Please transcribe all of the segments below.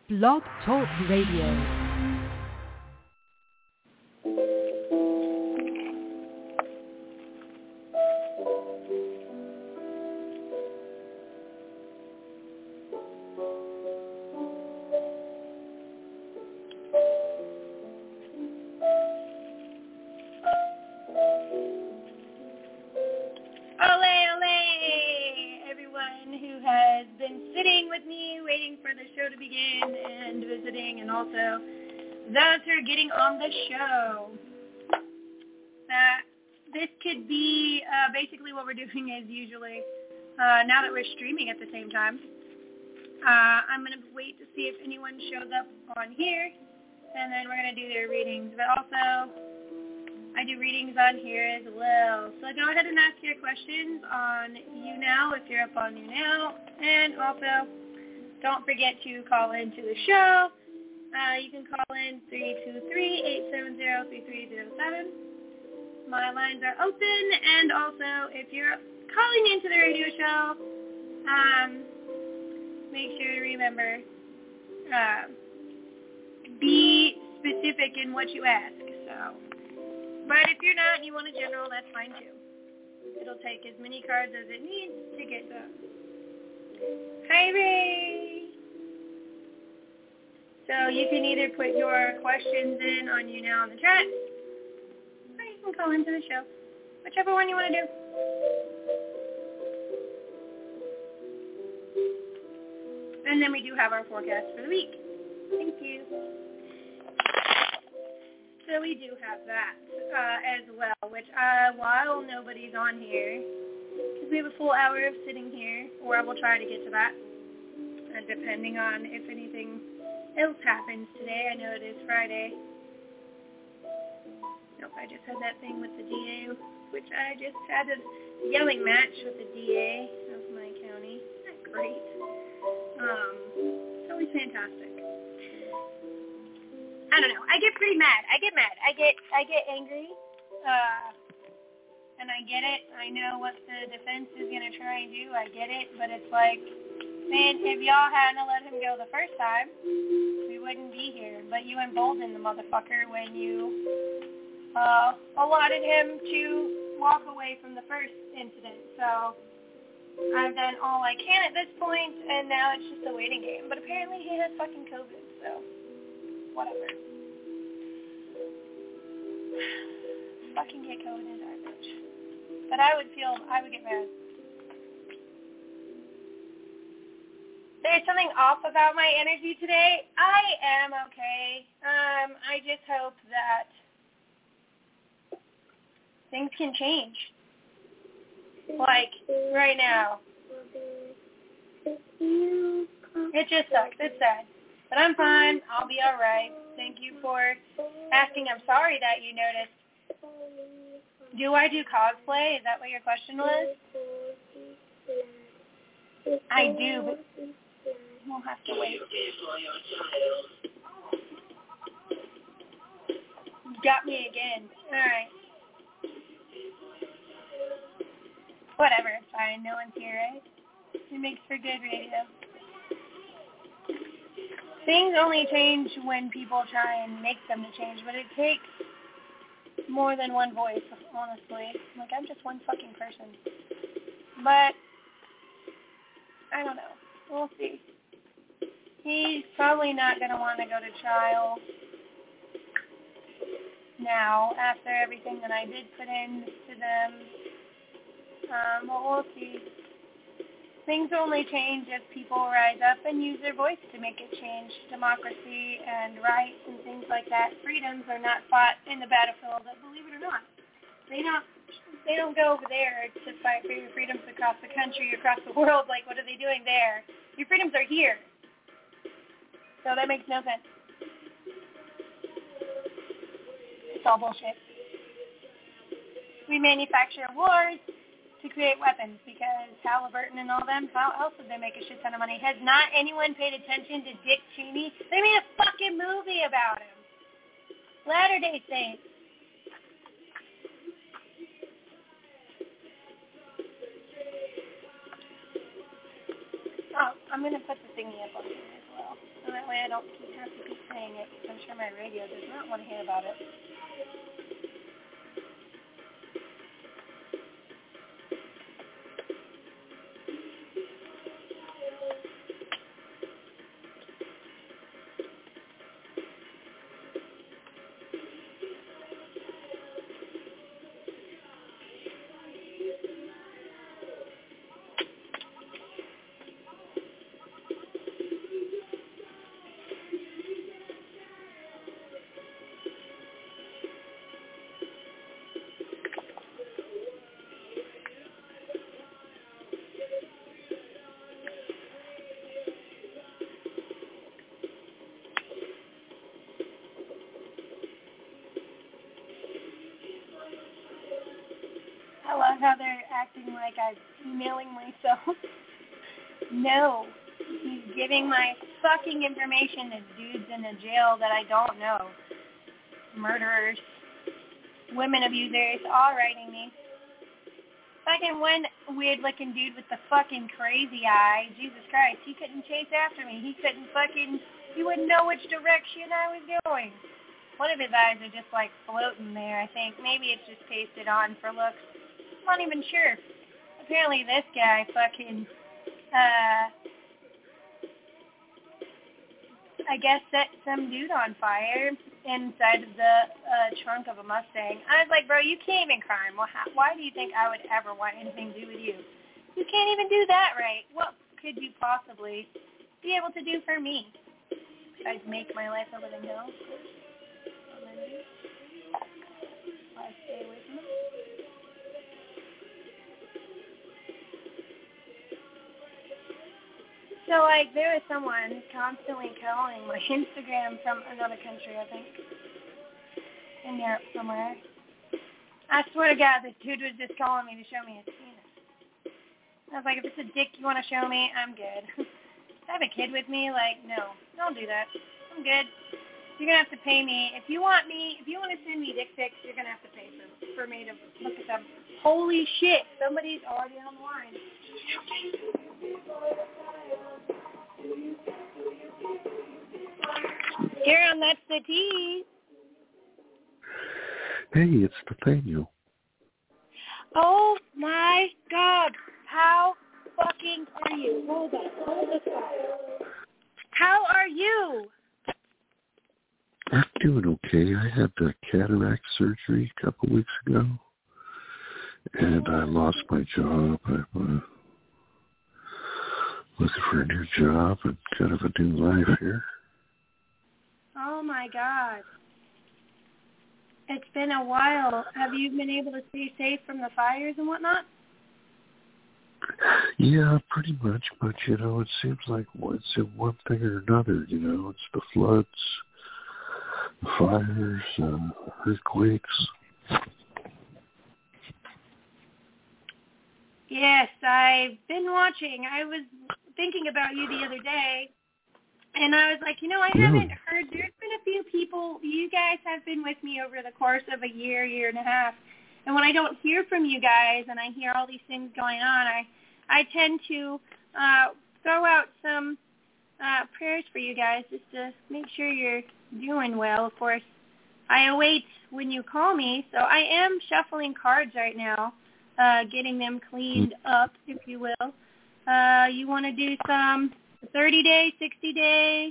Blog Talk Radio. Those who are getting on the show. This could be basically what we're doing as usually. Now that we're streaming at the same time, I'm going to wait to see if anyone shows up on here, and then we're going to do their readings. But also, I do readings on here as well. So go ahead and ask your questions on YouNow if you're up on YouNow. And also, don't forget to call into the show. You can call in 323-870-3307. My lines are open, and also if you're calling into the radio show, make sure to remember, be specific in what you ask. So, but if you're not and you want a general, that's fine too. It'll take as many cards as it needs to get done. Hi, Ray. So you can either put your questions in on YouNow in the chat, or you can call into the show. Whichever one you want to do. And then we do have our forecast for the week. Thank you. So we do have that as well, which while nobody's on here, because we have a full hour of sitting here, or I will try to get to that, and depending on if anything else happens today. I know it is Friday. Nope, I just had that thing with the DA, which I just had a yelling match with the DA of my county. Isn't that great? It's always fantastic. I don't know. I get pretty mad. I get angry. And I get it. I know what the defense is going to try and do. I get it. But it's like, man, if y'all hadn't let him go the first time, we wouldn't be here. But you emboldened the motherfucker when you allotted him to walk away from the first incident. So I've done all I can at this point, and now it's just a waiting game. But apparently he has fucking COVID, so whatever. Fucking get COVID is our bitch. But I would get mad. There's something off about my energy today. I am okay. I just hope that things can change. Like, right now. It just sucks. It's sad. But I'm fine. I'll be alright. Thank you for asking. I'm sorry that you noticed. Do I do cosplay? Is that what your question was? I do, but we'll have to wait. Got me again. Alright. Whatever, it's fine. No one's here, right? It makes for good radio. Things only change when people try and make them to change, but it takes more than one voice, honestly. Like, I'm just one fucking person. But, I don't know. We'll see. He's probably not going to want to go to trial now after everything that I did put into them. But we'll see. Things only change if people rise up and use their voice to make it change. Democracy and rights and things like that. Freedoms are not fought in the battlefield, believe it or not. They don't go over there to fight for your freedoms across the country, across the world. Like, what are they doing there? Your freedoms are here. So that makes no sense. It's all bullshit. We manufacture wars to create weapons because Halliburton and all them, how else would they make a shit ton of money? Has not anyone paid attention to Dick Cheney? They made a fucking movie about him. Latter-day Saints. Oh, I'm going to put the thingy up on here as well. So that way way I don't have to keep saying it. I'm sure my radio does not want to hear about it. I love how they're acting like I'm emailing myself. No. He's giving my fucking information to dudes in a jail that I don't know. Murderers. Women abusers. All writing me. Fucking one weird-looking dude with the fucking crazy eye. Jesus Christ. He couldn't chase after me. He wouldn't know which direction I was going. One of his eyes are just like floating there, I think. Maybe it's just pasted on for looks. I'm not even sure. Apparently this guy fucking, I guess set some dude on fire inside of the trunk of a Mustang. I was like, bro, you can't even crime. Well, why do you think I would ever want anything to do with you? You can't even do that right. What could you possibly be able to do for me? Besides make my life a living hell, of course. Why stay away from it? So, like, there was someone constantly calling my Instagram from another country, I think. In Europe somewhere. I swear to God, this dude was just calling me to show me his penis. I was like, if it's a dick you want to show me, I'm good. I have a kid with me, like, no, don't do that. I'm good. You're going to have to pay me. If you want to send me dick pics, you're going to have to pay for me to look at them. Holy shit, somebody's already on the line. Aaron, that's the tea. Hey, it's Nathaniel. Oh my God. How fucking are you? Hold this fire. How are you? I'm doing okay. I had the cataract surgery a couple weeks ago, and I lost my job. I'm looking for a new job and kind of a new life here. Oh my God. It's been a while. Have you been able to stay safe from the fires and whatnot? Yeah, pretty much, but, it seems like it's in one thing or another, It's the floods, the fires, earthquakes. Yes, I've been watching. I was thinking about you the other day, and I was like, I haven't heard. There's been a few people. You guys have been with me over the course of a year and a half, and when I don't hear from you guys and I hear all these things going on, I tend to throw out some prayers for you guys just to make sure you're doing well. Of course, I await when you call me, so I am shuffling cards right now, getting them cleaned up, if you will. You want to do some 30-day, 60-day?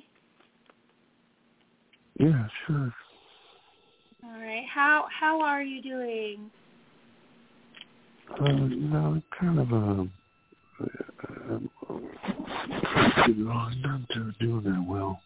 Yeah, sure. All right. How are you doing? I'm kind of I'm not doing that well.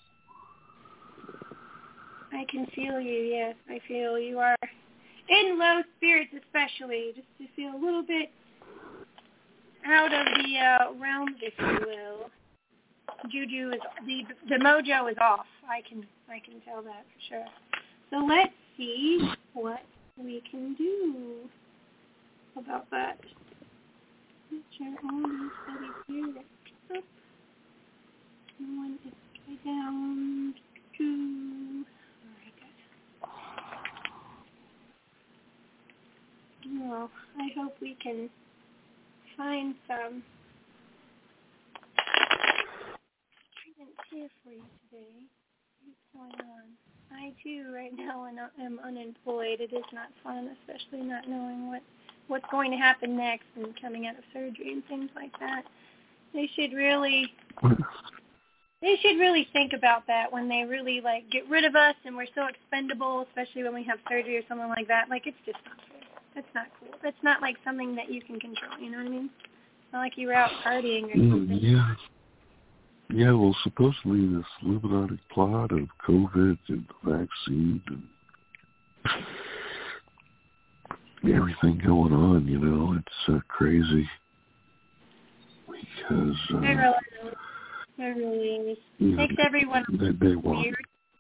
I can feel you, yes. I feel you are in low spirits, especially, just to feel a little bit out of the realms, if you will. Juju is the mojo is off. I can tell that for sure. So let's see what we can do about that. Picture all these studies here. Up. One is upside down. Two. All right, good. Well, I hope we can find some treatment here for you today? What's going on? I, too, right now am unemployed. It is not fun, especially not knowing what's going to happen next and coming out of surgery and things like that. They should really think about that when they really, like, get rid of us and we're so expendable, especially when we have surgery or something like that. Like, it's just not fair. That's not cool. That's not, like, something that you can control, you know what I mean? It's not like you were out partying or something. Yeah. Yeah, well, supposedly this Illuminati plot of COVID and the vaccine and everything going on, you know, it's crazy. Because... It really is. Makes everyone weird.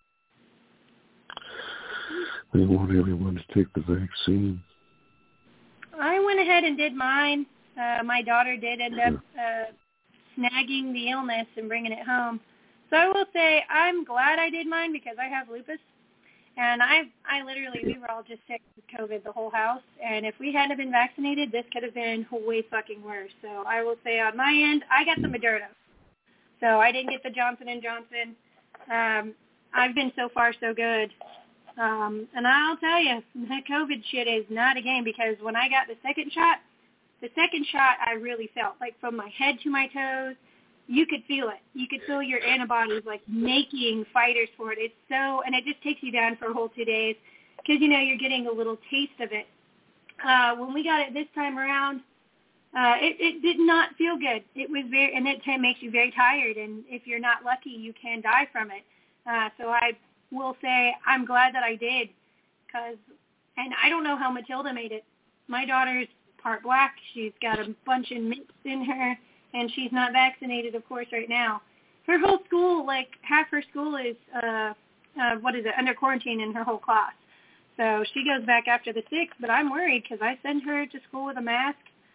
They want everyone to take the vaccine. I went ahead and did mine. My daughter did end up snagging the illness and bringing it home. So I will say I'm glad I did mine because I have lupus. And I literally, we were all just sick with COVID, the whole house. And if we hadn't been vaccinated, this could have been way fucking worse. So I will say on my end, I got the Moderna. So I didn't get the Johnson & Johnson. I've been so far so good. And I'll tell you, that COVID shit is not a game because when I got the second shot I really felt, like from my head to my toes, you could feel it. You could feel your antibodies like making fighters for it. It's so, and it just takes you down for a whole 2 days because, you know, you're getting a little taste of it. When we got it this time around, it did not feel good. It was very, and it makes you very tired. And if you're not lucky, you can die from it. So I will say I'm glad that I did, and I don't know how Matilda made it. My daughter's part black. She's got a bunch of mixed in her, and she's not vaccinated, of course, right now. Her whole school, like half her school is, under quarantine in her whole class. So she goes back after the 6th, but I'm worried because I send her to school with a mask.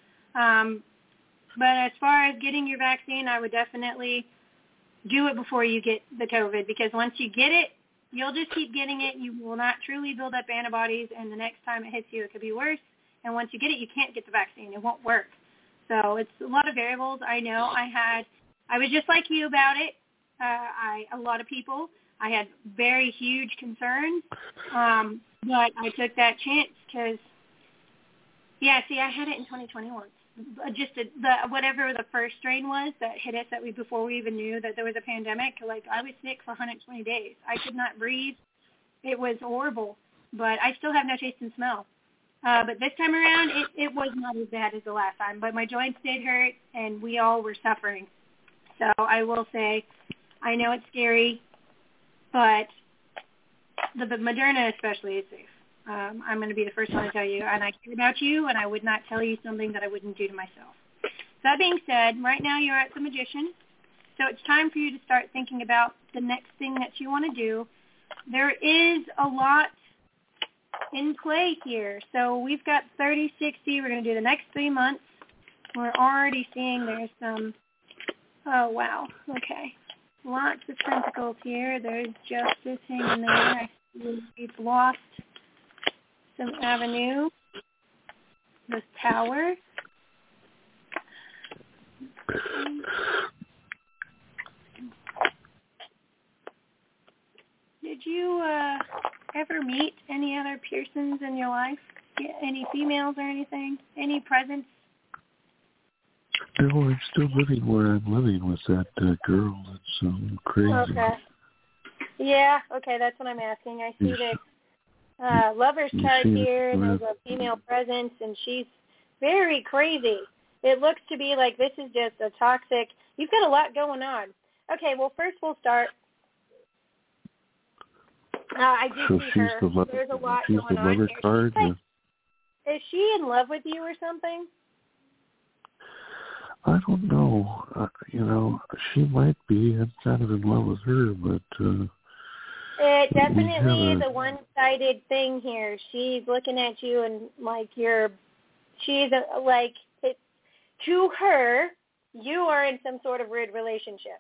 But as far as getting your vaccine, I would definitely do it before you get the COVID because once you get it, you'll just keep getting it. You will not truly build up antibodies, and the next time it hits you, it could be worse. And once you get it, you can't get the vaccine. It won't work. So it's a lot of variables. I know I was just like you about it. A lot of people, I had very huge concerns, but I took that chance because, I had it in 2021. Just whatever the first strain was that hit us before we even knew that there was a pandemic. Like I was sick for 120 days. I could not breathe. It was horrible, but I still have no taste and smell. But this time around, it was not as bad as the last time. But my joints did hurt, and we all were suffering. So I will say, I know it's scary, but the Moderna especially is safe. I'm going to be the first one to tell you, and I care about you, and I would not tell you something that I wouldn't do to myself. That being said, right now you're at the Magician, so it's time for you to start thinking about the next thing that you want to do. There is a lot in play here. So we've got 30, 60. We're going to do the next 3 months. We're already seeing there's some, oh, wow, okay. Lots of tentacles here. There's justice hanging there. I see we've lost some avenue. This tower. Did you ever meet any other Pearsons in your life? Any females or anything? Any presents? No, I'm still living where I'm living with that girl. It's crazy. Okay. Yeah, okay, that's what I'm asking. I see that lover's card here, and there's a female presence, and she's very crazy. It looks to be like this is just a toxic, you've got a lot going on. Okay, well, first we'll start. I do see her. There's a lot going on here. Card, is she in love with you or something? I don't know. She might be. I'm kind of in love with her, but... it definitely is a one-sided thing here. She's looking at you and to her, you are in some sort of weird relationship.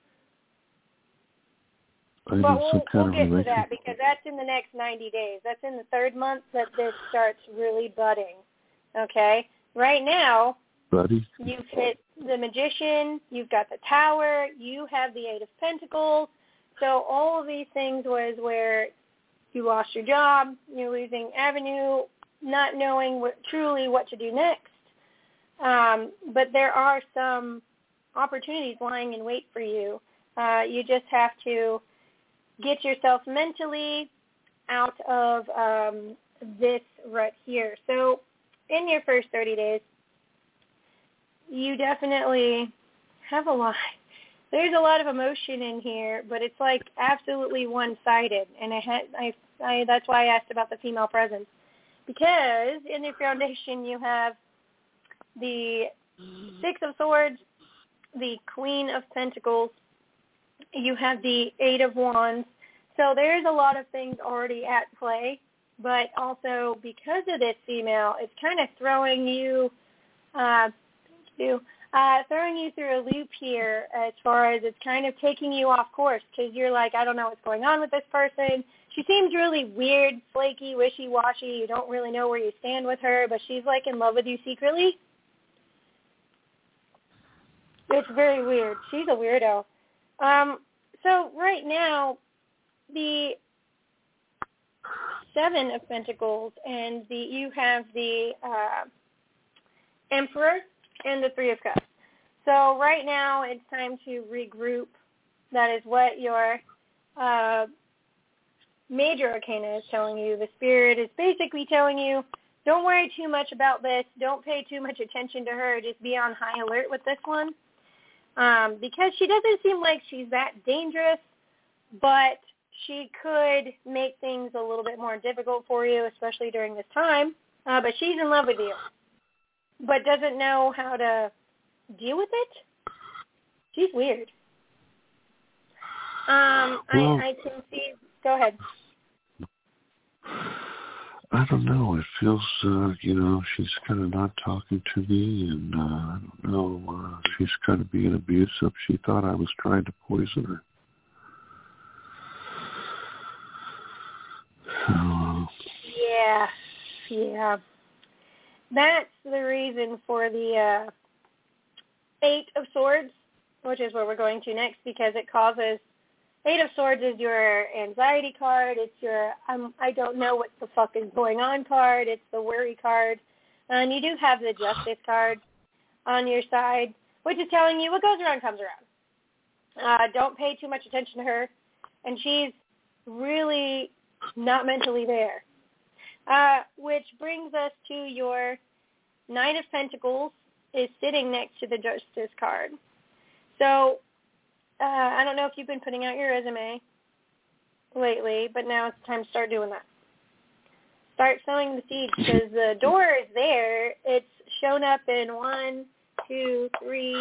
But we'll get to that because that's in the next 90 days. That's in the third month that this starts really budding. Okay? Right now, Buddy? you've hit the Magician, you've got the Tower, you have the Eight of Pentacles. So all of these things was where you lost your job, you're losing avenue, not knowing truly what to do next. But there are some opportunities lying in wait for you. You just have to get yourself mentally out of this rut here. So in your first 30 days, you definitely have a lot. There's a lot of emotion in here, but it's like absolutely one-sided. And that's why I asked about the female presence. Because in your foundation, you have the Six of Swords, the Queen of Pentacles, you have the Eight of Wands. So there's a lot of things already at play, but also because of this female, it's kind of throwing you through a loop here as far as it's kind of taking you off course because you're like, I don't know what's going on with this person. She seems really weird, flaky, wishy-washy. You don't really know where you stand with her, but she's like in love with you secretly. It's very weird. She's a weirdo. So right now, the Seven of Pentacles and you have the Emperor and the Three of Cups. So right now it's time to regroup. That is what your major arcana is telling you. The Spirit is basically telling you, don't worry too much about this. Don't pay too much attention to her. Just be on high alert with this one. Because she doesn't seem like she's that dangerous, but she could make things a little bit more difficult for you, especially during this time. But she's in love with you, but doesn't know how to deal with it. She's weird. I can see. Go ahead. I don't know. It feels, she's kind of not talking to me, and I don't know. She's kind of being abusive. She thought I was trying to poison her. Yeah. That's the reason for the Eight of Swords, which is where we're going to next, because it causes... Eight of Swords is your anxiety card. It's your I don't know what the fuck is going on card. It's the worry card. And you do have the Justice card on your side, which is telling you what goes around comes around. Don't pay too much attention to her. And she's really not mentally there. Which brings us to your Nine of Pentacles is sitting next to the Justice card. So I don't know if you've been putting out your resume lately, but now it's time to start doing that. Start sowing the seeds because the door is there. It's shown up in 1, 2, 3,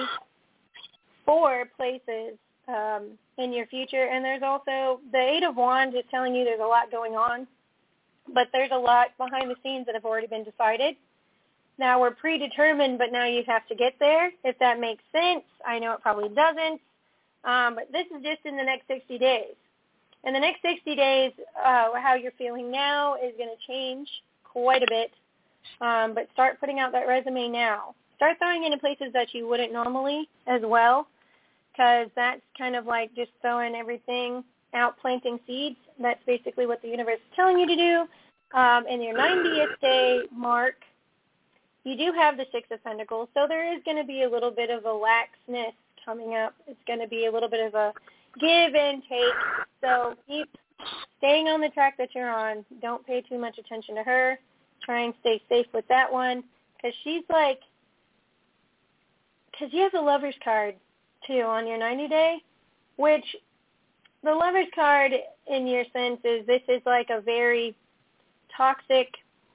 4 places in your future. And there's also the Eight of Wands is telling you there's a lot going on, but there's a lot behind the scenes that have already been decided. Now we're predetermined, but now you have to get there, if that makes sense. I know it probably doesn't. But this is just in the next 60 days. In the next 60 days, how you're feeling now is going to change quite a bit. But start putting out that resume now. Start throwing it in places that you wouldn't normally as well, because that's kind of like just throwing everything out, planting seeds. That's basically what the universe is telling you to do. In your 90th day mark, you do have the Six of Pentacles, so there is going to be a little bit of a laxness coming up. It's going to be a little bit of a give and take. So keep staying on the track that you're on. Don't pay too much attention to her. Try and stay safe with that one, because she's like, because you have the Lover's card too on your 90-day, which the Lover's card in your sense is this is like a very toxic,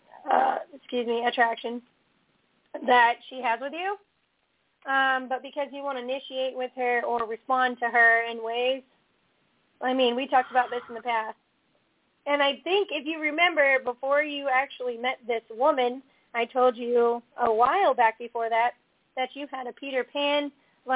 attraction that she has with you. But because you want to initiate with her or respond to her in ways, we talked about this in the past. And I think if you remember, before you actually met this woman, I told you a while back before that you had a Peter Pan,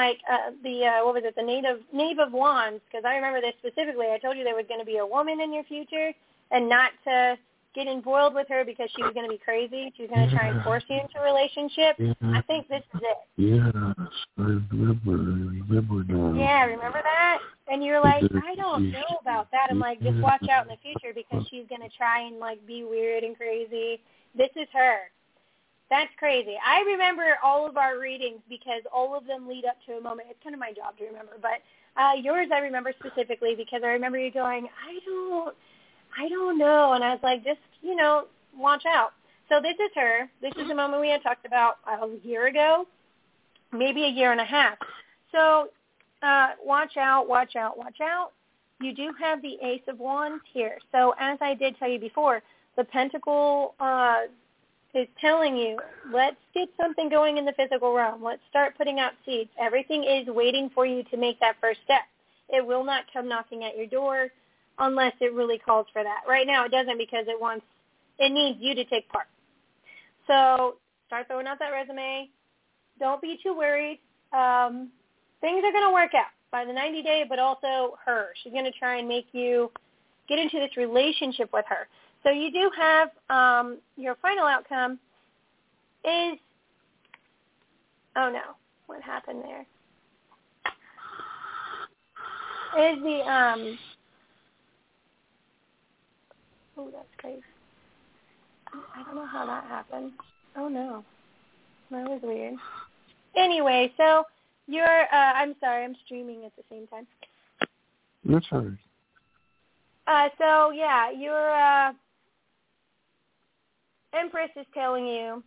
the Knave of Wands, because I remember this specifically. I told you there was going to be a woman in your future and not to get embroiled with her because she was going to be crazy. She was going to try and force you into a relationship. I think this is it. Yes, I remember now. Yeah, remember that? And you're like, I don't know about that. I'm like, just watch out in the future because she's going to try and, like, be weird and crazy. This is her. That's crazy. I remember all of our readings because all of them lead up to a moment. It's kind of my job to remember. But yours I remember specifically because I remember you going, I don't know. And I was like, just, watch out. So this is her. This is the moment we had talked about a year ago, maybe a year and a half. So watch out, watch out, watch out. You do have the Ace of Wands here. So as I did tell you before, the Pentacle is telling you, let's get something going in the physical realm. Let's start putting out seeds. Everything is waiting for you to make that first step. It will not come knocking at your door unless it really calls for that. Right now it doesn't because it needs you to take part. So start throwing out that resume. Don't be too worried. Things are going to work out by the 90-day, but also her. She's going to try and make you get into this relationship with her. So you do have your final outcome is, oh no, what happened there? Is the, oh, that's crazy. I don't know how that happened. Oh no, that was weird. Anyway, so you're, I'm sorry, I'm streaming at the same time. That's all right. So yeah, your Empress is telling you,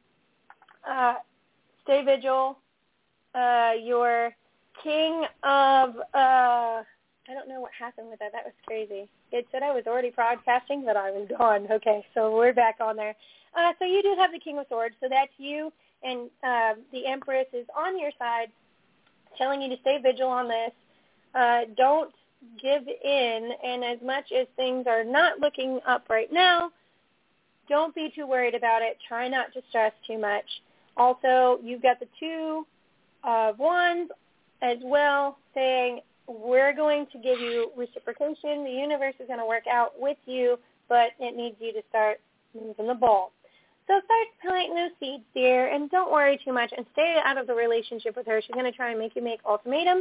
stay vigil. Your King of, I don't know what happened with that. That was crazy. It said I was already broadcasting, but I was gone. Okay, so we're back on there. So you do have the King of Swords. So that's you, and the Empress is on your side, telling you to stay vigil on this. Don't give in, and as much as things are not looking up right now, don't be too worried about it. Try not to stress too much. Also, you've got the Two of Wands as well, saying we're going to give you reciprocation. The universe is going to work out with you, but it needs you to start moving the ball. So start planting those seeds, dear, and don't worry too much and stay out of the relationship with her. She's going to try and make you make ultimatum.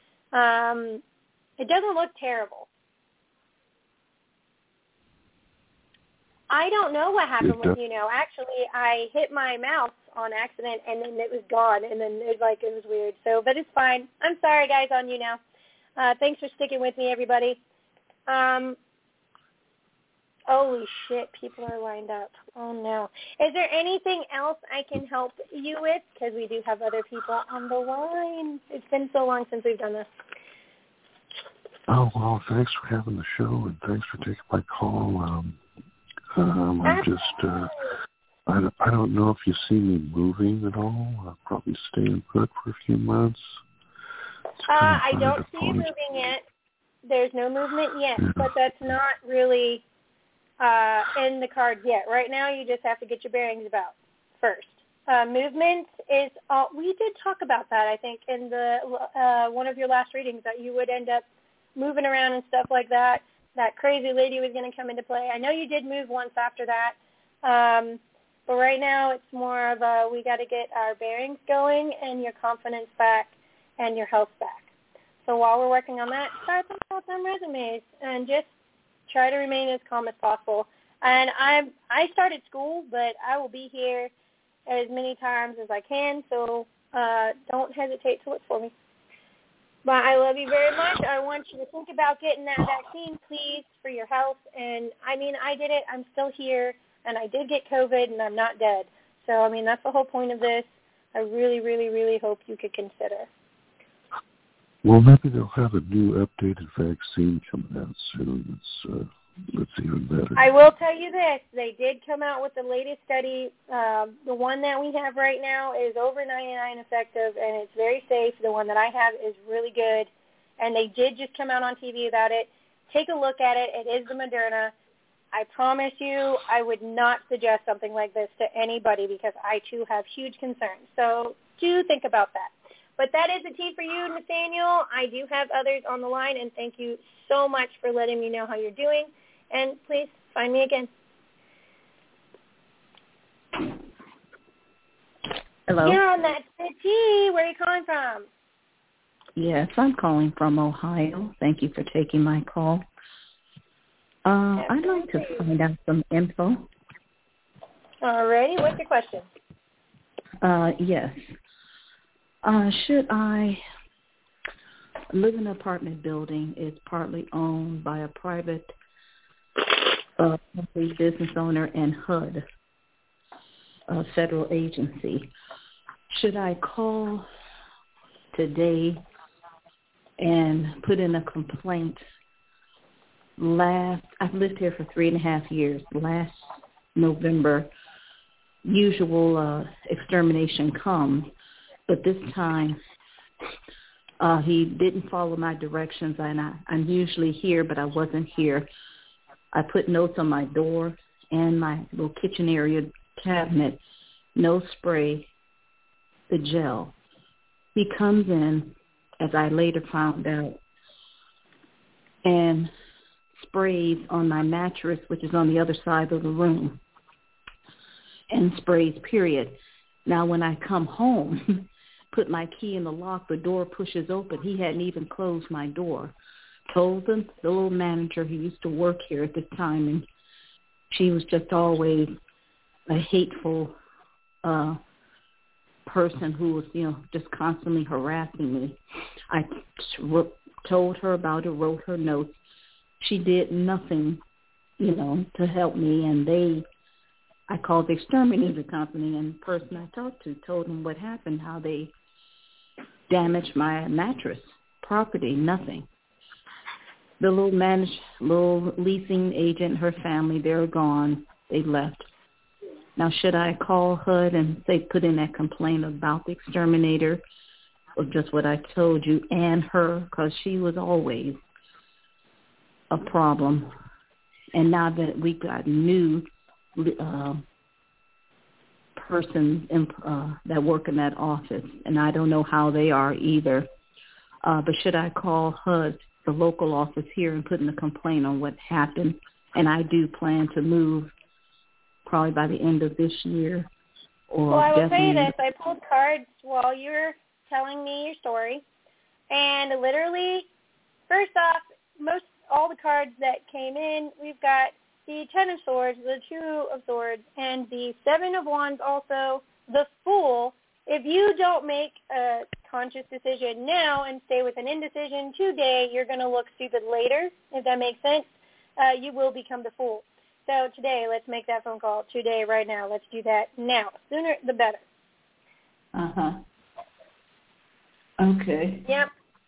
It doesn't look terrible. I don't know what happened with Actually, I hit my mouse on accident, and then it was gone, and then it was weird. So, but it's fine. I'm sorry, guys, on you now. Thanks for sticking with me, everybody. Holy shit, people are lined up. Oh, no. Is there anything else I can help you with? Because we do have other people on the line. It's been so long since we've done this. Oh, well, thanks for having the show, and thanks for taking my call. I'm just, I don't know if you see me moving at all. I'll probably stay in put for a few months. I don't see you moving yet. There's no movement yet, but that's not really in the cards yet. Right now, you just have to get your bearings about first. Movement is, we did talk about that, I think, in the one of your last readings, that you would end up moving around and stuff like that. That crazy lady was going to come into play. I know you did move once after that, but right now it's more of we got to get our bearings going and your confidence back and your health back. So while we're working on that, start thinking about them resumes and just try to remain as calm as possible. And I started school, but I will be here as many times as I can, so don't hesitate to look for me. But I love you very much. I want you to think about getting that vaccine, please, for your health. And, I mean, I did it. I'm still here, and I did get COVID, and I'm not dead. So, I mean, that's the whole point of this. I really, really, really hope you could consider. Well, maybe they'll have a new updated vaccine coming out soon. It's even better. I will tell you this. They did come out with the latest study. The one that we have right now is over 99 effective, and it's very safe. The one that I have is really good, and they did just come out on TV about it. Take a look at it. It is the Moderna. I promise you I would not suggest something like this to anybody because I, too, have huge concerns. So do think about that. But that is the tea for you, Nathaniel. I do have others on the line, and thank you so much for letting me know how you're doing. And please find me again. Hello? Yeah, that's the T. Where are you calling from? Yes, I'm calling from Ohio. Thank you for taking my call. I'd like to find out some info. Alrighty, what's your question? Yes. Should I live in an apartment building? It's partly owned by a private business owner and HUD, a federal agency. Should I call today and put in a complaint? I've lived here for 3.5 years. Last November, usual extermination comes, but this time he didn't follow my directions, and I'm usually here, but I wasn't here. I put notes on my door and my little kitchen area cabinet, no spray, the gel. He comes in, as I later found out, and sprays on my mattress, which is on the other side of the room, and sprays, period. Now, when I come home, put my key in the lock, the door pushes open. He hadn't even closed my door. Told the little manager who used to work here at the time, and she was just always a hateful person who was, just constantly harassing me. I told her about it, wrote her notes. She did nothing, to help me, and I called the exterminator company, and the person I talked to told them what happened, how they damaged my mattress, property, nothing. The little leasing agent, her family, they're gone. They left. Now, should I call HUD and say put in that complaint about the exterminator, or just what I told you, and her, because she was always a problem. And now that we got new persons that work in that office, and I don't know how they are either, but should I call HUD, the local office here, and put in a complaint on what happened? And I do plan to move probably by the end of this year. Well, I will tell you this. I pulled cards while you were telling me your story, and literally, first off, all the cards that came in, we've got the 10 of Swords, the 2 of Swords, and the 7 of Wands, also the Fool. If you don't make a conscious decision now and stay with an indecision today, you're going to look stupid later, if that makes sense. You will become the Fool. So today, let's make that phone call. Today, right now. Let's do that now. Sooner the better. Uh-huh. Okay. Yep.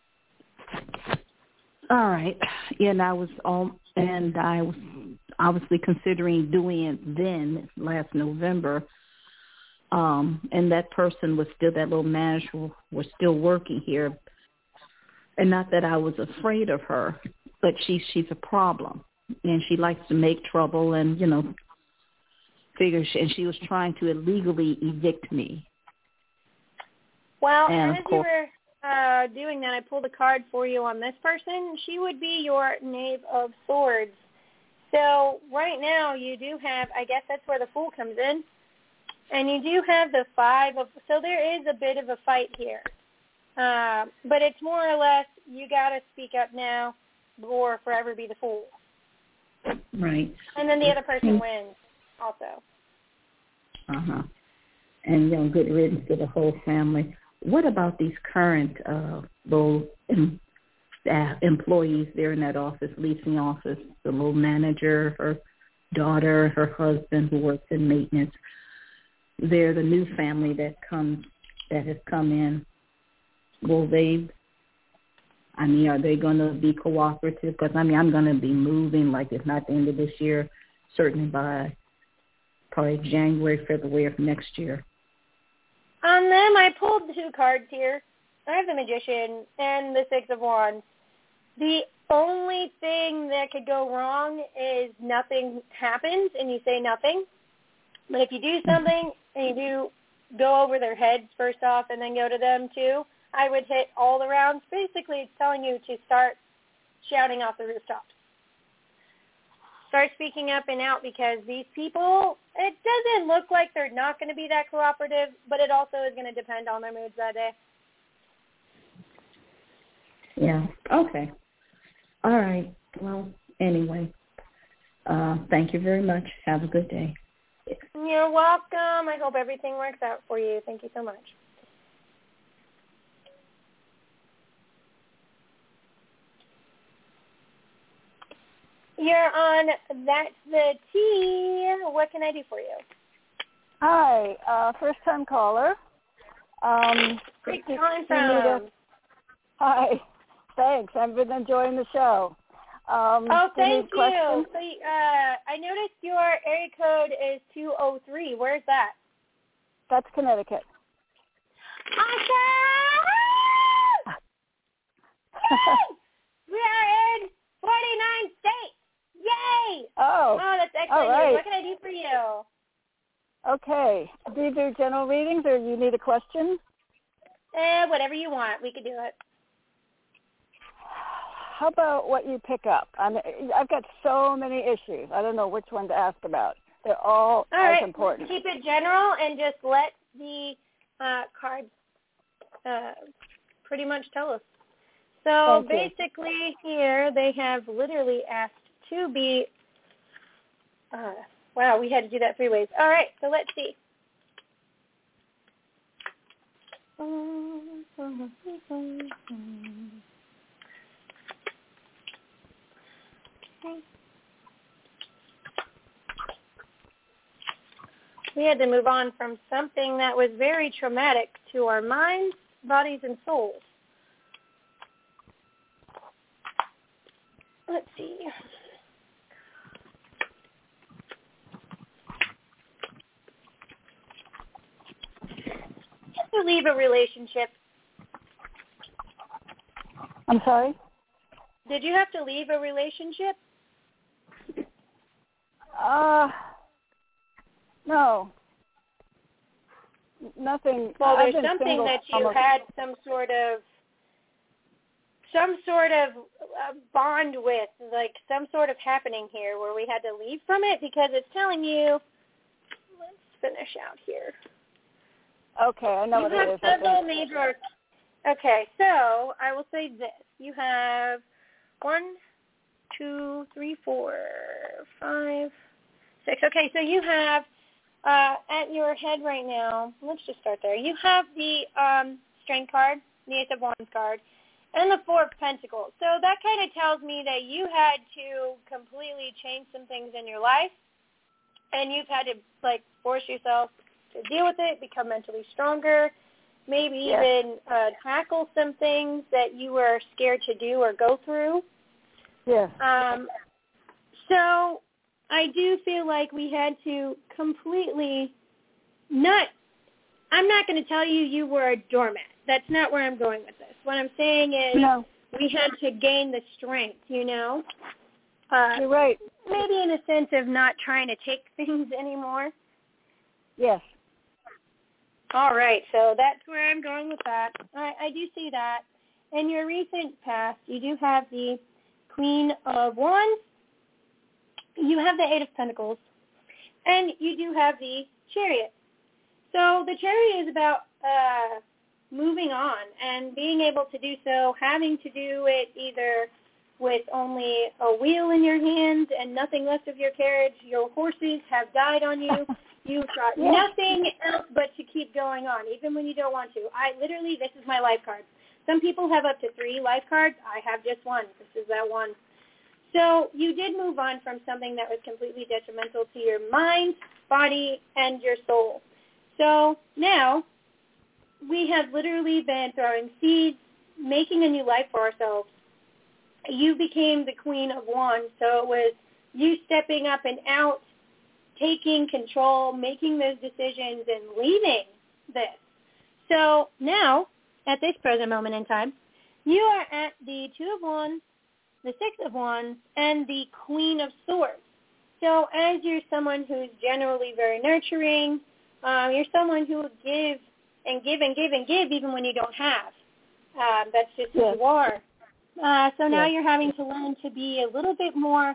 All right. Yeah, and I was obviously considering doing it then, last November. And that person was still, that little manager was still working here. And not that I was afraid of her, but she's a problem. And she likes to make trouble and, and she was trying to illegally evict me. Well, and as you were doing that, I pulled a card for you on this person. She would be your Knave of Swords. So right now you do have, I guess that's where the Fool comes in, and you do have the 5 of, so there is a bit of a fight here. But it's more or less, you got to speak up now or forever be the Fool. Right. And then the other person wins also. Uh-huh. And, good riddance to the whole family. What about these current little employees there in that office, leasing office, the little manager, her daughter, her husband who works in maintenance? They're the new family that has come in. Will they, are they going to be cooperative? Because, I'm going to be moving, like if not the end of this year, certainly by probably January, February of next year. On them, I pulled 2 cards here. I have the Magician and the 6 of Wands. The only thing that could go wrong is nothing happens and you say nothing. But if you do something and you do go over their heads first off and then go to them too, I would hit all the rounds. Basically, it's telling you to start shouting off the rooftops. start speaking up and out, because these people, it doesn't look like they're not going to be that cooperative, but it also is going to depend on their moods that day. Yeah. Okay. All right. Well, anyway, thank you very much. Have a good day. You're welcome. I hope everything works out for you. Thank you so much. You're on That's the Tea. What can I do for you? Hi, first-time caller. Great calling from. Hi, thanks. I've been enjoying the show. Thank you. So, I noticed your area code is 203. Where's that? That's Connecticut. Awesome! We are in 49 states. Yay! Oh, that's excellent. all right. What can I do for you? Okay. Do you do general readings, or you need a question? Whatever you want. We could do it. How about what you pick up? I've got so many issues. I don't know which one to ask about. They're all as important. Keep it general and just let the cards pretty much tell us. So basically here they have literally asked to be, wow, we had to do that 3 ways. All right, so let's see. We had to move on from something that was very traumatic to our minds, bodies, and souls. Let's see. To leave a relationship. I'm sorry? Did you have to leave a relationship? No. Nothing. Well, there's something that you had some sort of bond with, like some sort of happening here where we had to leave from it, because it's telling you, let's finish out here. Okay, I know what it is. You have several major. Okay, so I will say this. You have 1, 2, 3, 4, 5, 6. Okay, so you have at your head right now, let's just start there. You have the Strength card, the Ace of Wands card, and the Four of Pentacles. So that kind of tells me that you had to completely change some things in your life, and you've had to, force yourself to deal with it, become mentally stronger, maybe even tackle some things that you were scared to do or go through. Yes. So I do feel like we had to completely I'm not going to tell you were a doormat. That's not where I'm going with this. What I'm saying is we had to gain the strength, You're right. Maybe in a sense of not trying to take things anymore. Yes. All right, so that's where I'm going with that. I do see that. In your recent past, you do have the Queen of Wands, you have the Eight of Pentacles, and you do have the Chariot. So the Chariot is about moving on and being able to do so, having to do it either with only a wheel in your hands and nothing left of your carriage. Your horses have died on you. You've got nothing else but to keep going on, even when you don't want to. This is my life card. Some people have up to 3 life cards. I have just one. This is that one. So you did move on from something that was completely detrimental to your mind, body, and your soul. So now we have literally been throwing seeds, making a new life for ourselves. You became the Queen of Wands, so it was you stepping up and out, taking control, making those decisions, and leaving this. So now, at this present moment in time, you are at the Two of Wands, the Six of Wands, and the Queen of Swords. So as you're someone who's generally very nurturing, you're someone who will give and give and give and give even when you don't have. That's just who you are. So now you're having to learn to be a little bit more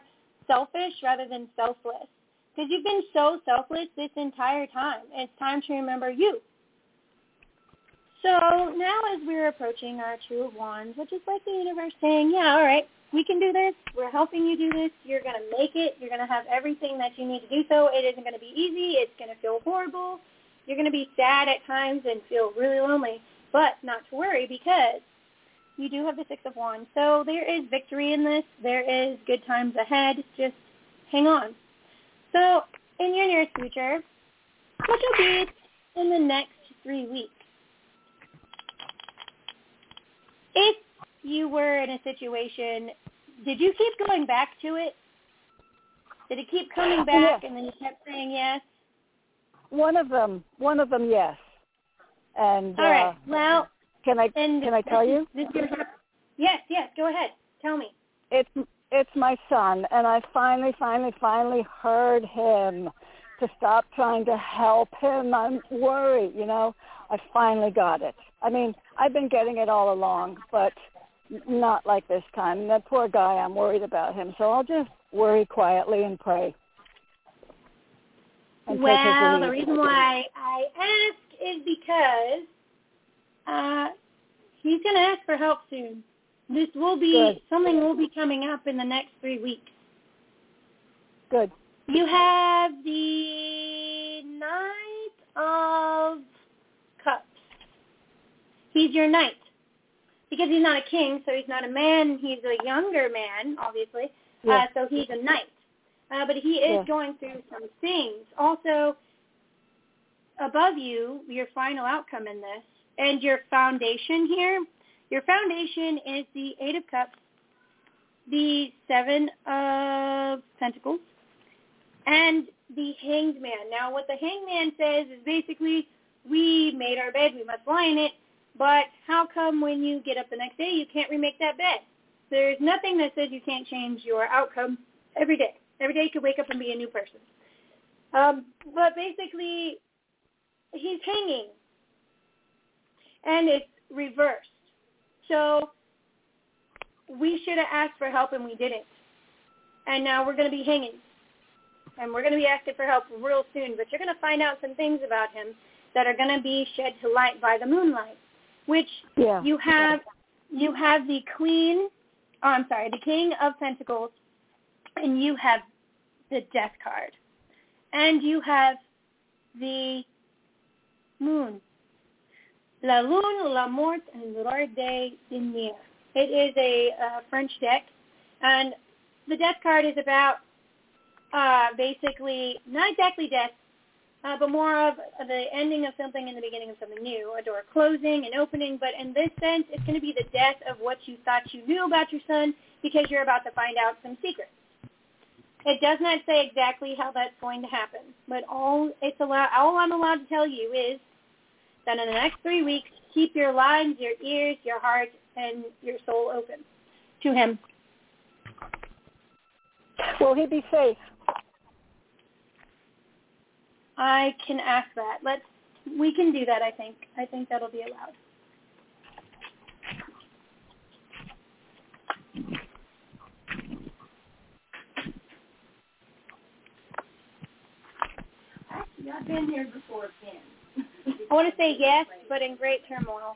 selfish rather than selfless. Because you've been so selfless this entire time. It's time to remember you. So now as we're approaching our Two of Wands, which is like the universe saying, yeah, all right, we can do this. We're helping you do this. You're going to make it. You're going to have everything that you need to do so. It isn't going to be easy. It's going to feel horrible. You're going to be sad at times and feel really lonely. But not to worry, because you do have the Six of Wands. So there is victory in this. There is good times ahead. Just hang on. So in your nearest future, what will be in the next 3 weeks? If you were in a situation, did you keep going back to it? Did it keep coming back and then you kept saying yes? One of them, yes. And all right. Well, can I tell you? Yes. Go ahead. Tell me. It's my son, and I finally heard him to stop trying to help him. I'm worried, I finally got it. I mean, I've been getting it all along, but not like this time. That poor guy, I'm worried about him. So I'll just worry quietly and pray. And well, the reason why I asked is because he's going to ask for help soon. This will be, something will be coming up in the next 3 weeks. Good. You have the Knight of Cups. He's your knight. Because he's not a king, so he's not a man. He's a younger man, obviously. Yes. So he's a knight. But he is going through some things. Also, above you, your final outcome in this, and your foundation here, your foundation is the Eight of Cups, the Seven of Pentacles, and the Hanged Man. Now, what the Hanged Man says is basically, we made our bed, we must lie in it, but how come when you get up the next day, you can't remake that bed? There's nothing that says you can't change your outcome every day. Every day you could wake up and be a new person. But basically, he's hanging, and it's reversed. So we should have asked for help, and we didn't. And now we're going to be hanging, and we're going to be asking for help real soon. But you're going to find out some things about him that are going to be shed to light by the moonlight, which you have the the King of Pentacles, and you have the Death card, and you have the Moon. La Lune, La Mort, and L'Or de Denier. It is a French deck, and the Death card is about basically, not exactly death, but more of the ending of something and the beginning of something new, a door closing and opening. But in this sense, it's going to be the death of what you thought you knew about your son, because you're about to find out some secrets. It does not say exactly how that's going to happen, but all I'm allowed to tell you is that in the next 3 weeks, keep your minds, your ears, your heart, and your soul open to him. Will he be safe? I can ask that. We can do that, I think. I think that'll be allowed. I've been here before, Ken. I want to say yes, but in great turmoil.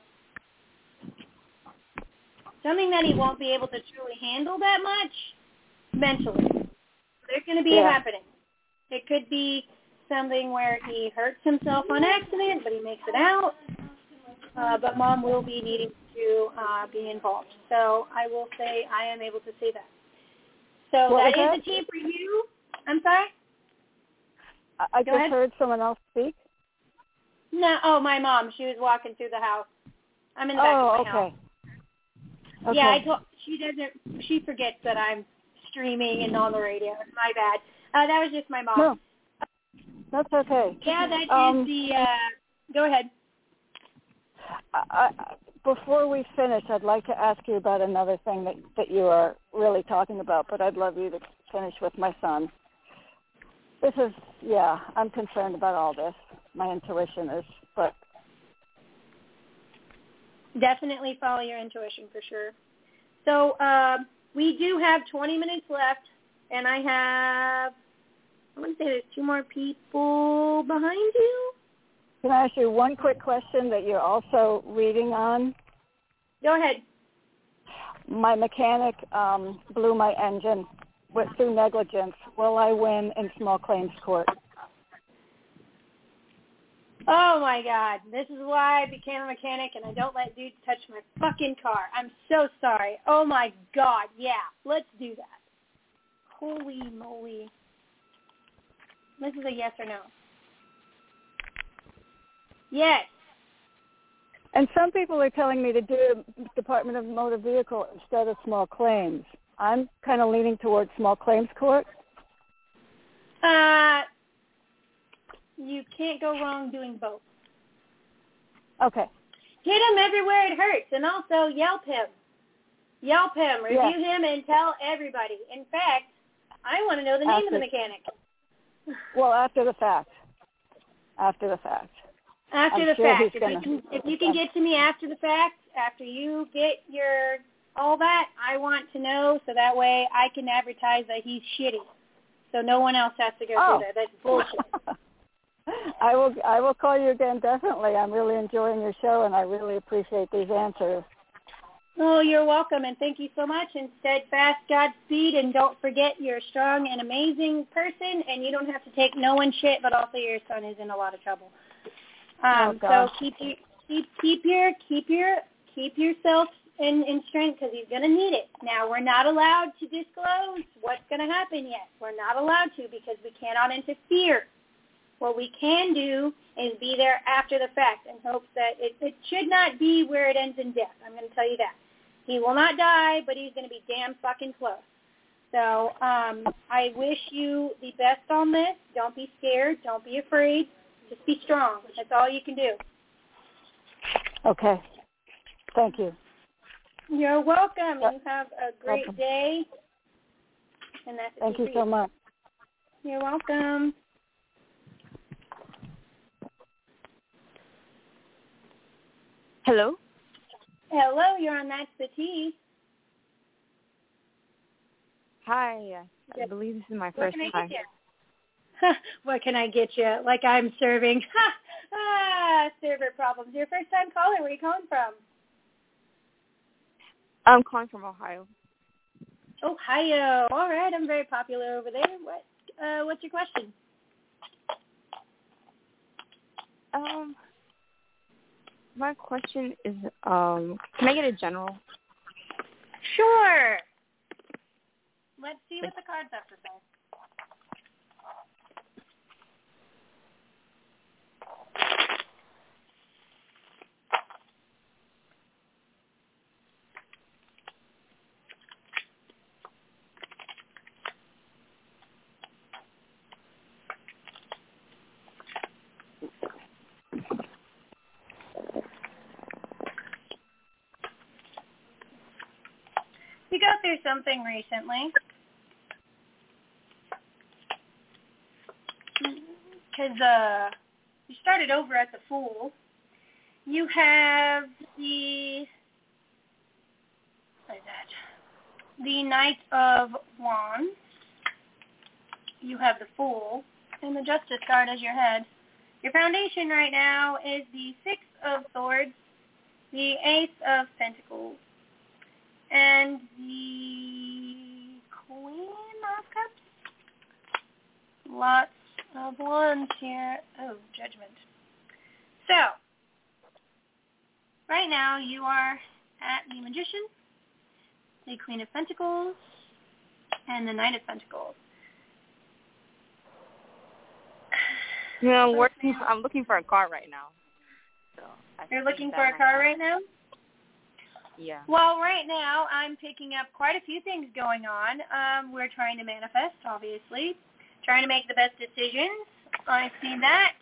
Something that he won't be able to truly handle that much mentally. There's going to be happening. It could be something where he hurts himself on accident, but he makes it out. But Mom will be needing to be involved. So I will say I am able to say that. So that is a tea for you. I'm sorry? I just heard someone else speak. No, my mom. She was walking through the house. I'm in the back of my house. Okay. Yeah, she forgets that I'm streaming and on the radio. It's my bad. That was just my mom. No, that's okay. Yeah, that is the, go ahead. Before we finish, I'd like to ask you about another thing that you are really talking about, but I'd love you to finish with my son. This is, I'm concerned about all this. My intuition is, but... Definitely follow your intuition for sure. So we do have 20 minutes left And I have, I want to say there's 2 more people behind you. Can I ask you one quick question that you're also reading on? Go ahead. My mechanic blew my engine through negligence. Will I win in small claims court? Oh, my God. This is why I became a mechanic, and I don't let dudes touch my fucking car. I'm so sorry. Oh, my God. Yeah, let's do that. Holy moly. This is a yes or no. Yes. And some people are telling me to do Department of Motor Vehicle instead of small claims. I'm kind of leaning towards small claims court. You can't go wrong doing both. Okay. Hit him everywhere it hurts, and also Yelp him. Yelp him, review him, and tell everybody. In fact, I want to know the name of the mechanic. Well, after the fact. After the fact. After the fact. If you can get to me after the fact, after you get your all that, I want to know so that way I can advertise that he's shitty. So no one else has to go through that. That's bullshit. I will call you again, definitely. I'm really enjoying your show, and I really appreciate these answers. Oh, you're welcome, and thank you so much. And steadfast Godspeed, and don't forget you're a strong and amazing person, and you don't have to take no one's shit, but also your son is in a lot of trouble. So keep yourself in strength because he's going to need it. Now, we're not allowed to disclose what's going to happen yet. We're not allowed to because we cannot interfere. What we can do is be there after the fact in hopes that it should not be where it ends in death. I'm going to tell you that. He will not die, but he's going to be damn fucking close. So I wish you the best on this. Don't be scared. Don't be afraid. Just be strong. That's all you can do. Okay. Thank you. You're welcome. You have a great day. And that's Thank you so much. You're welcome. Hello? Hello, you're on That's the Tea. Hi. I believe this is my first time. What can I get you? Like I'm serving. Server problems. Your first time caller. Where are you calling from? I'm calling from Ohio. Ohio. All right. I'm very popular over there. What's your question? My question is, can I get a general? Sure. Let's see what the cards have to say. You go through something recently. Because you started over at the Fool. You have the Knight of Wands. You have the Fool. And the Justice card as your head. Your foundation right now is the Six of Swords, the Ace of Pentacles, and the Queen of Cups. Lots of wands here. Oh, Judgment. So, right now you are at the Magician, the Queen of Pentacles, and the Knight of Pentacles. Yeah, I'm looking for a car right now. So you're looking for a car right now? Yeah. Well, right now I'm picking up quite a few things going on. We're trying to manifest, obviously. Trying to make the best decisions. I see that.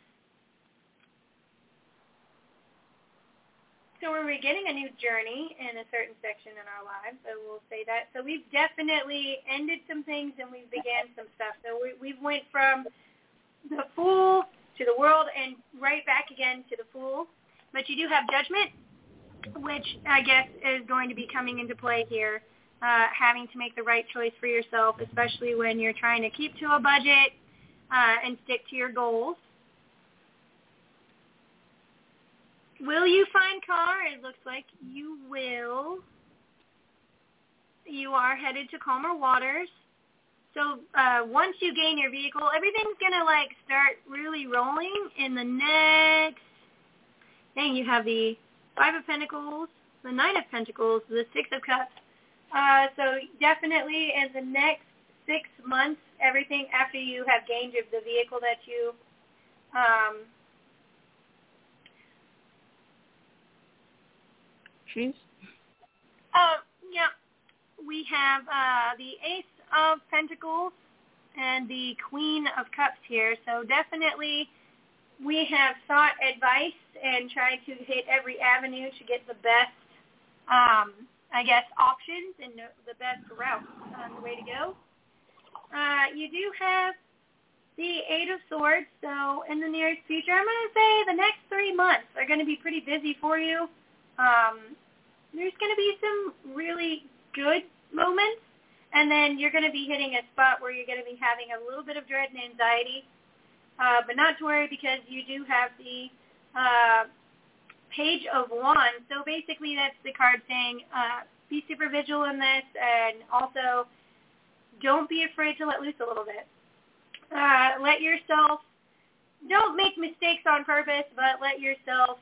So we're beginning a new journey in a certain section in our lives, so we'll say that. So we've definitely ended some things and we've began some stuff. So we've went from the Fool to the World and right back again to the Fool. But you do have Judgment, which I guess is going to be coming into play here having to make the right choice for yourself, especially when you're trying to keep to a budget and stick to your goals. Will you find car? It looks like you will. You are headed to calmer waters. So once you gain your vehicle, everything's going to start really rolling in the next thing. You have the 5 of Pentacles, the 9 of Pentacles, the 6 of Cups. So definitely in the next 6 months, everything after you have gained the vehicle that you choose? Yeah. We have the Ace of Pentacles and the Queen of Cups here. So definitely we have sought advice and tried to hit every avenue to get the best, options and the best route on the way to go. You do have the 8 of Swords. So in the nearest future, I'm going to say the next 3 months are going to be pretty busy for you. There's going to be some really good moments, and then you're going to be hitting a spot where you're going to be having a little bit of dread and anxiety, but not to worry because you do have the Page of Wands. So basically that's the card saying be super vigilant in this, and also don't be afraid to let loose a little bit. Don't make mistakes on purpose, but let yourself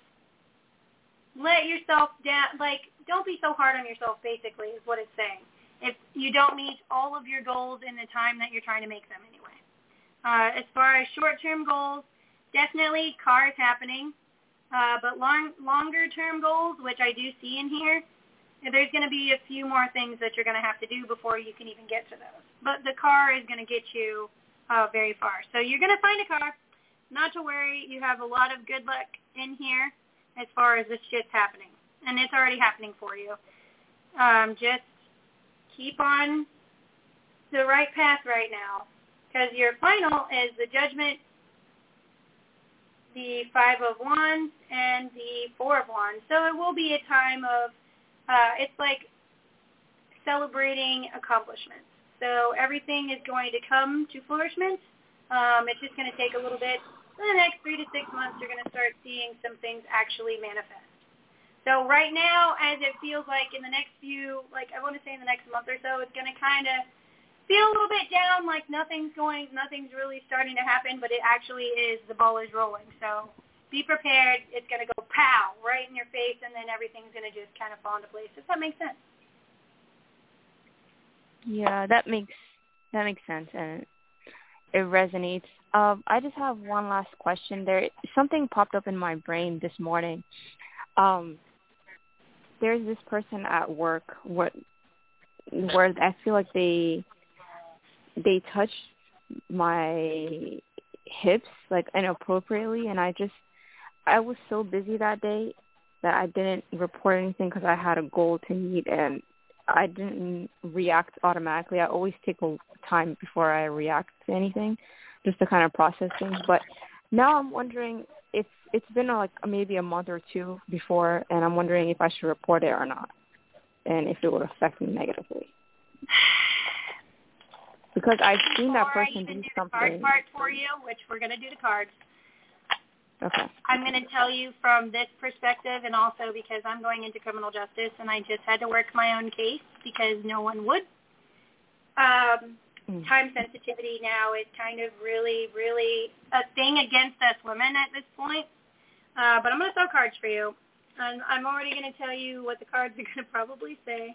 down. Don't be so hard on yourself, basically, is what it's saying. If you don't meet all of your goals in the time that you're trying to make them anyway. As far as short-term goals, definitely car is happening. But longer-term goals, which I do see in here, there's going to be a few more things that you're going to have to do before you can even get to those. But the car is going to get you very far. So you're going to find a car. Not to worry. You have a lot of good luck in here as far as this shit's happening. And it's already happening for you. Just keep on the right path right now. Because your final is the Judgment, the 5 of Wands, and the 4 of Wands. So it will be a time of, it's like celebrating accomplishments. So everything is going to come to flourishment. It's just going to take a little bit. In the next 3 to 6 months, you're going to start seeing some things actually manifest. So right now, as it feels like in the next few, I want to say in the next month or so, it's going to kind of feel a little bit down, like nothing's really starting to happen, but it actually is, the ball is rolling. So be prepared. It's going to go pow right in your face, and then everything's going to just kind of fall into place. Does that make sense? Yeah, that makes sense, and it resonates. I just have one last question. Something popped up in my brain this morning. There's this person at work where I feel like they touched my hips inappropriately, and I was so busy that day that I didn't report anything because I had a goal to meet, and I didn't react automatically. I always take a time before I react to anything, just to kind of process things. But now I'm wondering if it's been maybe a month or two before, and I'm wondering if I should report it or not, and if it would affect me negatively. Because I've seen that person do something. Before I even do the card part for you, which we're going to do the cards, okay. I'm going to tell you from this perspective, and also because I'm going into criminal justice, and I just had to work my own case because no one would. Time sensitivity now is kind of really, really a thing against us women at this point. But I'm going to throw cards for you. And I'm already going to tell you what the cards are going to probably say.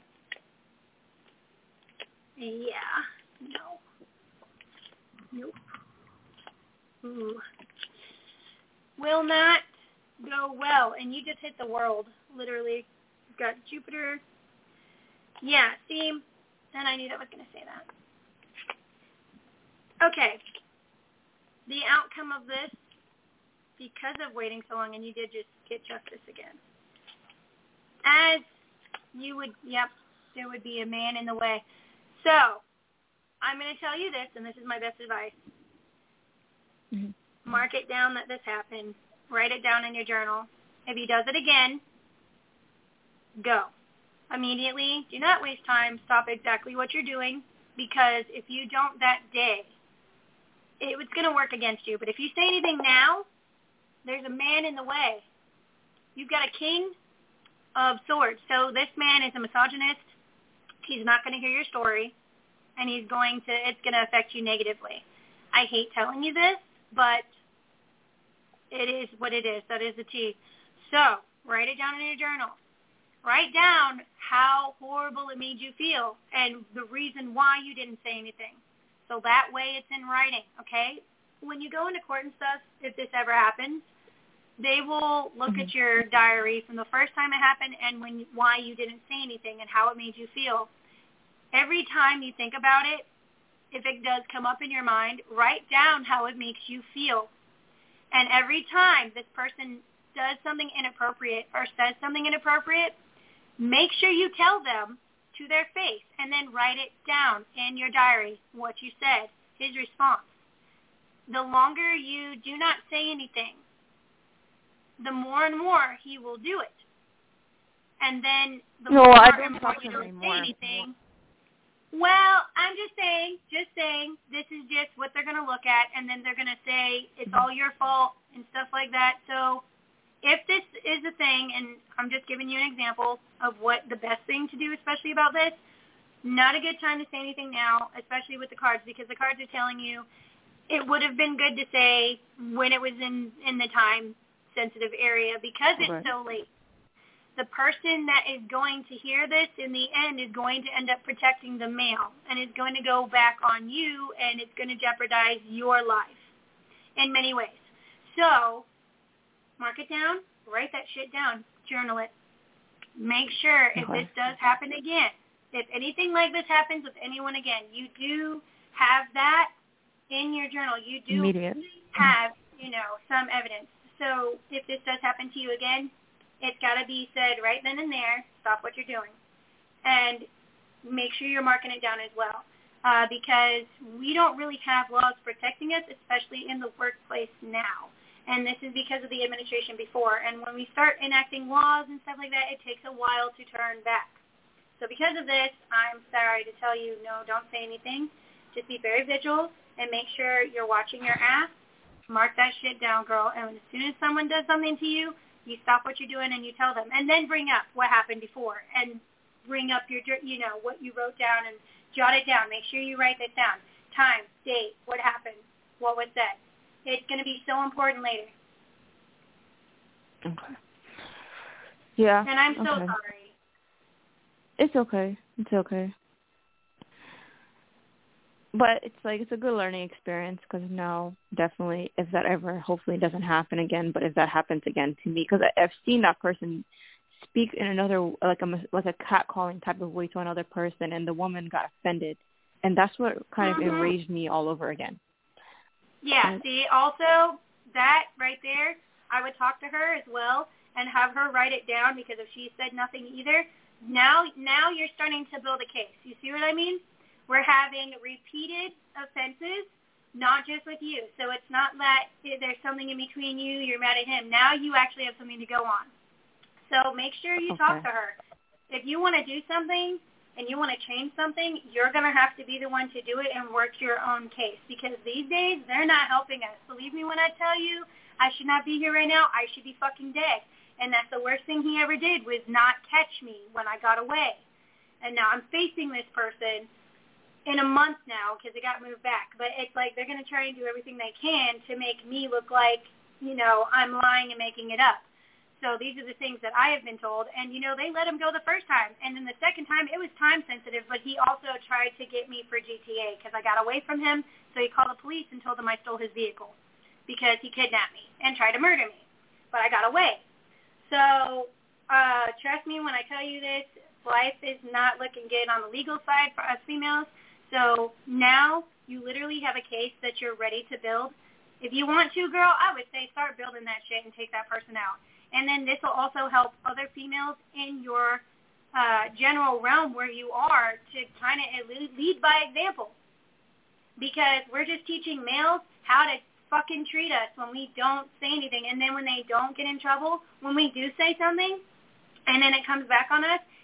Yeah. No. Nope. Ooh. Will not go well. And you just hit the world, literally. You've got Jupiter. Yeah, see? And I knew that was going to say that. Okay. The outcome of this, because of waiting so long, and you did just get justice again. As you would, there would be a man in the way. So, I'm going to tell you this, and this is my best advice. Mm-hmm. Mark it down that this happened. Write it down in your journal. If he does it again, go. immediately. Do not waste time. Stop exactly what you're doing, because if you don't that day, it's going to work against you. But if you say anything now, there's a man in the way. You've got a king of swords. So this man is a misogynist. He's not going to hear your story, and it's going to affect you negatively. I hate telling you this, but it is what it is. That is the tea. So write it down in your journal. Write down how horrible it made you feel and the reason why you didn't say anything. So that way it's in writing, okay? When you go into court and stuff, if this ever happens, they will look at your diary from the first time it happened and why you didn't say anything and how it made you feel. Every time you think about it, if it does come up in your mind, write down how it makes you feel. And every time this person does something inappropriate or says something inappropriate, make sure you tell them to their face and then write it down in your diary, what you said, his response. The longer you do not say anything, the more and more he will do it. And then the more and more you don't say anything. Well, I'm just saying, this is just what they're going to look at, and then they're going to say it's all your fault and stuff like that. So if this is a thing, and I'm just giving you an example of what the best thing to do, especially about this, not a good time to say anything now, especially with the cards, because the cards are telling you it would have been good to say when it was in the time-sensitive area because it's so late. The person that is going to hear this in the end is going to end up protecting the mail, and it's going to go back on you, and it's going to jeopardize your life in many ways. So mark it down, write that shit down, journal it. Make sure if this does happen again, if anything like this happens with anyone again, you do have that in your journal. You do have, some evidence. So if this does happen to you again, it's got to be said right then and there, stop what you're doing. And make sure you're marking it down as well. Because we don't really have laws protecting us, especially in the workplace now. And this is because of the administration before. And when we start enacting laws and stuff like that, it takes a while to turn back. So because of this, I'm sorry to tell you, no, don't say anything. Just be very vigilant and make sure you're watching your ass. Mark that shit down, girl. And as soon as someone does something to you, you stop what you're doing and you tell them. And then bring up what happened before and bring up your, what you wrote down and jot it down. Make sure you write this down. Time, date, what happened, what was said. It's going to be so important later. Okay. Yeah. And I'm so sorry. It's okay. It's okay. But it's a good learning experience because now definitely if that ever hopefully doesn't happen again, but if that happens again to me, because I've seen that person speak in another, like a catcalling type of way to another person, and the woman got offended. And that's what kind of enraged me all over again. Yeah, see, also that right there, I would talk to her as well and have her write it down because if she said nothing either, now you're starting to build a case. You see what I mean? We're having repeated offenses, not just with you. So it's not that there's something in between you, you're mad at him. Now you actually have something to go on. So make sure you talk to her. If you want to do something and you want to change something, you're going to have to be the one to do it and work your own case because these days they're not helping us. Believe me when I tell you, I should not be here right now. I should be fucking dead. And that's the worst thing he ever did was not catch me when I got away. And now I'm facing this person in a month now because it got moved back. But it's like they're going to try and do everything they can to make me look like, I'm lying and making it up. So these are the things that I have been told. And, they let him go the first time. And then the second time, it was time sensitive, but he also tried to get me for GTA because I got away from him. So he called the police and told them I stole his vehicle because he kidnapped me and tried to murder me. But I got away. So trust me when I tell you this, life is not looking good on the legal side for us females. So now you literally have a case that you're ready to build. If you want to, girl, I would say start building that shit and take that person out. And then this will also help other females in your general realm where you are to kind of lead by example. Because we're just teaching males how to fucking treat us when we don't say anything. And then when they don't get in trouble, when we do say something, and then it comes back on us,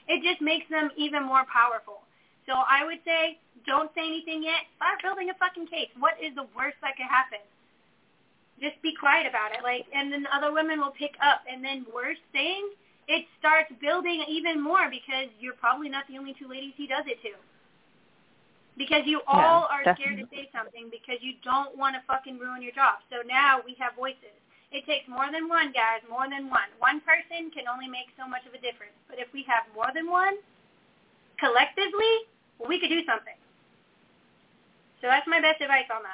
it just makes them even more powerful. So I would say, don't say anything yet. Start building a fucking case. What is the worst that could happen? Just be quiet about it. And then other women will pick up. And then worst thing, it starts building even more because you're probably not the only two ladies he does it to. Because you all are scared to say something because you don't want to fucking ruin your job. So now we have voices. It takes more than one, guys, more than one. One person can only make so much of a difference. But if we have more than one, collectively, we could do something. So that's my best advice on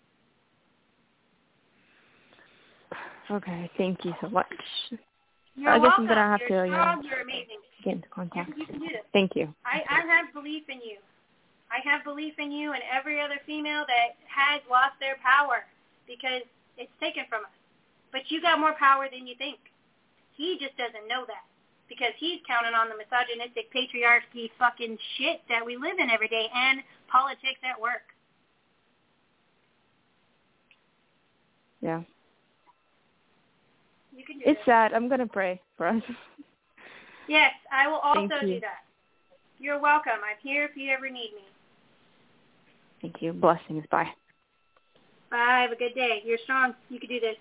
that. Okay, thank you so much. You're I guess welcome. I'm gonna have You're to strong. You're amazing. Get into contact. You can do this. Thank you. I have belief in you. I have belief in you and every other female that has lost their power because it's taken from us. But you got more power than you think. He just doesn't know that because he's counting on the misogynistic patriarchy fucking shit that we live in every day and politics at work. Yeah. You can do It's this. sad. I'm going to pray for us. Yes, I will also Thank you. do that. You're welcome. I'm here if you ever need me. Thank you. Blessings. Bye. Bye. Have a good day. You're strong. You can do this.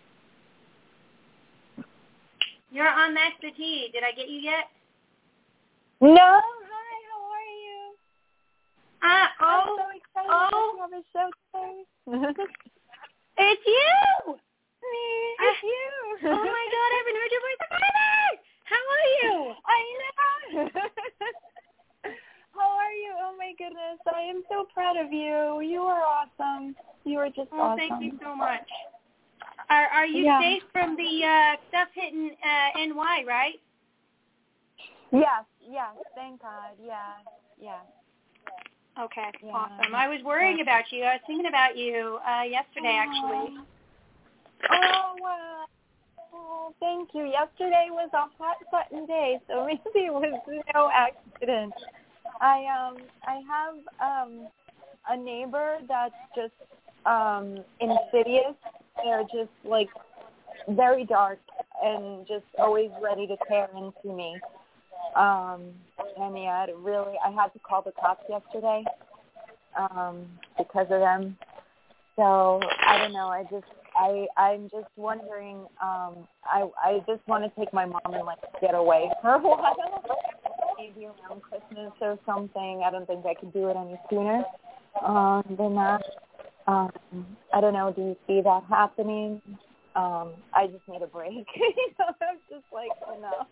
You're on That's the Tea. Did I get you yet? No. Hi. How are you? I'm so excited to have a show today. It's you. It's you. Oh my God! I haven't heard your voice. Hi. How are you? I know. How are you? Oh my goodness! I am so proud of you. You are awesome. You are just awesome. Thank you so much. Are you safe from the stuff hitting NY, right? Yes. Thank God. Yeah. Okay, Yeah. awesome. I was worrying about you. I was thinking about you yesterday, actually. Oh, wow. Oh, thank you. Yesterday was a hot button day, so maybe it was no accident. I have a neighbor that's just insidious. They're just like very dark and just always ready to tear into me. And yeah, I had to call the cops yesterday because of them. So I don't know. I'm just wondering. I just want to take my mom and get away for a while, maybe around Christmas or something. I don't think I could do it any sooner than that. I don't know. Do you see that happening? I just need a break. I'm just enough.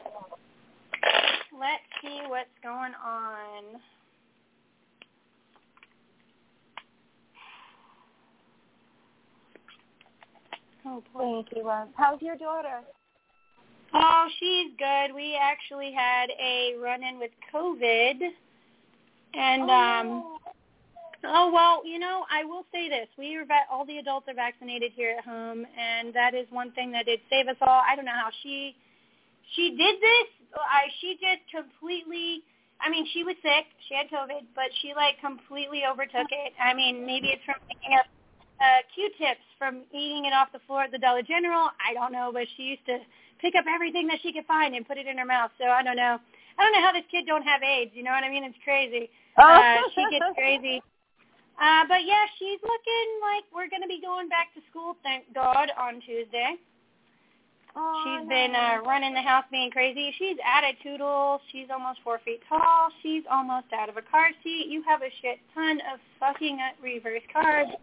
Let's see what's going on. Oh, boy. Thank you, Love. How's your daughter? Oh, she's good. We actually had a run-in with COVID. And, well, I will say this. All the adults are vaccinated here at home, and that is one thing that did save us all. I don't know how she did this. She just completely, she was sick. She had COVID, but she, completely overtook it. Maybe it's from picking up Q-tips from eating it off the floor at the Dollar General. I don't know, but she used to pick up everything that she could find and put it in her mouth. So I don't know. I don't know how this kid don't have AIDS. You know what I mean? It's crazy. She gets crazy. But, yeah, she's looking like we're going to be going back to school, thank God, on Tuesday. She's been running the house being crazy. She's attitudinal. She's almost 4 feet tall. She's almost out of a car seat. You have a shit ton of fucking reverse carbs.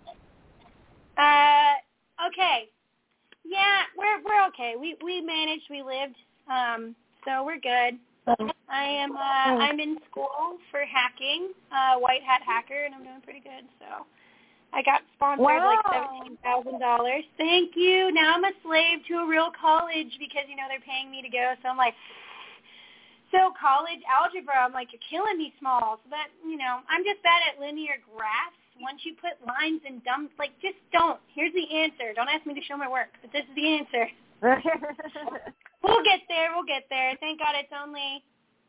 Okay. Yeah, we're okay. We managed. We lived. So we're good. I'm in school for hacking, white hat hacker, and I'm doing pretty good. So I got sponsored $17,000. Thank you. Now I'm a slave to a real college because they're paying me to go. So I'm like, so college algebra. I'm like, you're killing me, Small. So that I'm just bad at linear graphs. Once you put lines and just don't. Here's the answer. Don't ask me to show my work, but this is the answer. We'll get there. Thank God it's only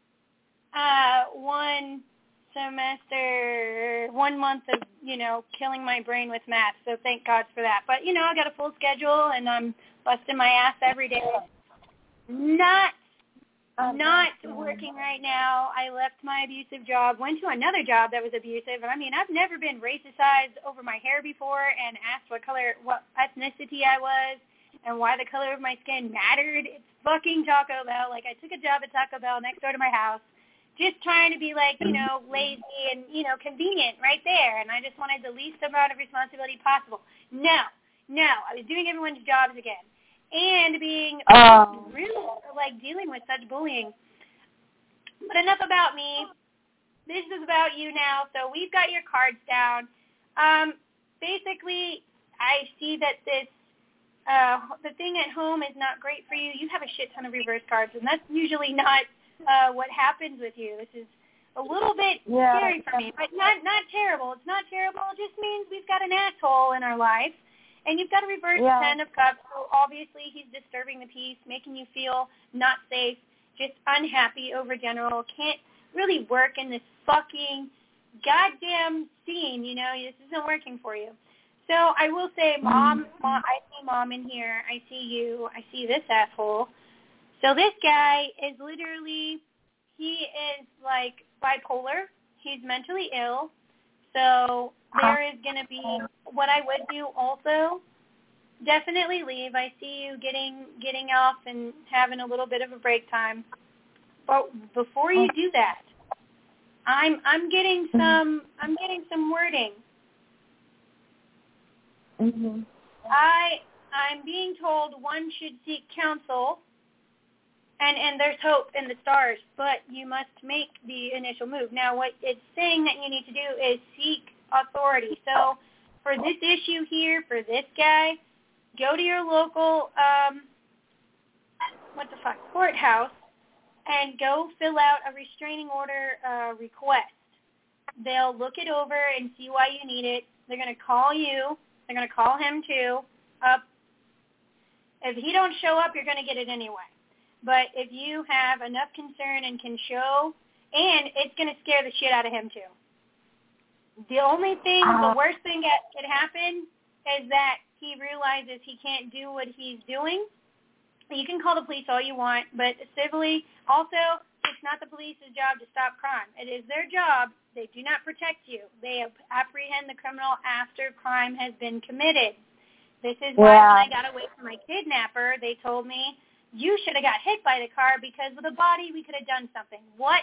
1 semester, 1 month of, killing my brain with math. So thank God for that. But, I got a full schedule and I'm busting my ass every day. Nuts. not working right now. I left my abusive job, went to another job that was abusive. And I mean, I've never been racist over my hair before and asked what ethnicity I was and why the color of my skin mattered. It's fucking Taco Bell. Like, I took a job at Taco Bell next door to my house, just trying to be, like, you know, lazy and, you know, convenient right there. And I just wanted the least amount of responsibility possible. No. I was doing everyone's jobs again. And being really, like, dealing with such bullying. But enough about me. This is about you now. So we've got your cards down. Basically, I see that this, the thing at home is not great for you. You have a shit ton of reverse cards, and that's usually not what happens with you. This is a little bit scary for me, but not terrible. It's not terrible. It just means we've got an asshole in our life. And you've got a reverse 10 of cups, so obviously he's disturbing the peace, making you feel not safe, just unhappy, overgeneral, can't really work in this fucking goddamn scene, you know, this isn't working for you. So I will say, Mom, I see Mom in here, I see you, I see this asshole. So this guy is literally, he is like bipolar, he's mentally ill, so there is going to be, what I would do also, definitely leave. I see you getting off and having a little bit of a break time. But before you do that, I'm getting some wording. Mm-hmm. I'm being told one should seek counsel, and there's hope in the stars, but you must make the initial move. Now, what it's saying that you need to do is seek authority. So for this issue here, for this guy, go to your local, courthouse, and go fill out a restraining order request. They'll look it over and see why you need it. They're going to call you. They're going to call him too up. If he don't show up, you're going to get it anyway. But if you have enough concern and can show, and it's going to scare the shit out of him too. The only thing, the worst thing that could happen is that he realizes he can't do what he's doing. You can call the police all you want, but civilly, also, it's not the police's job to stop crime. It is their job. They do not protect you. They apprehend the criminal after crime has been committed. This is why when I got away from my kidnapper, they told me, you should have got hit by the car because with the body we could have done something. What?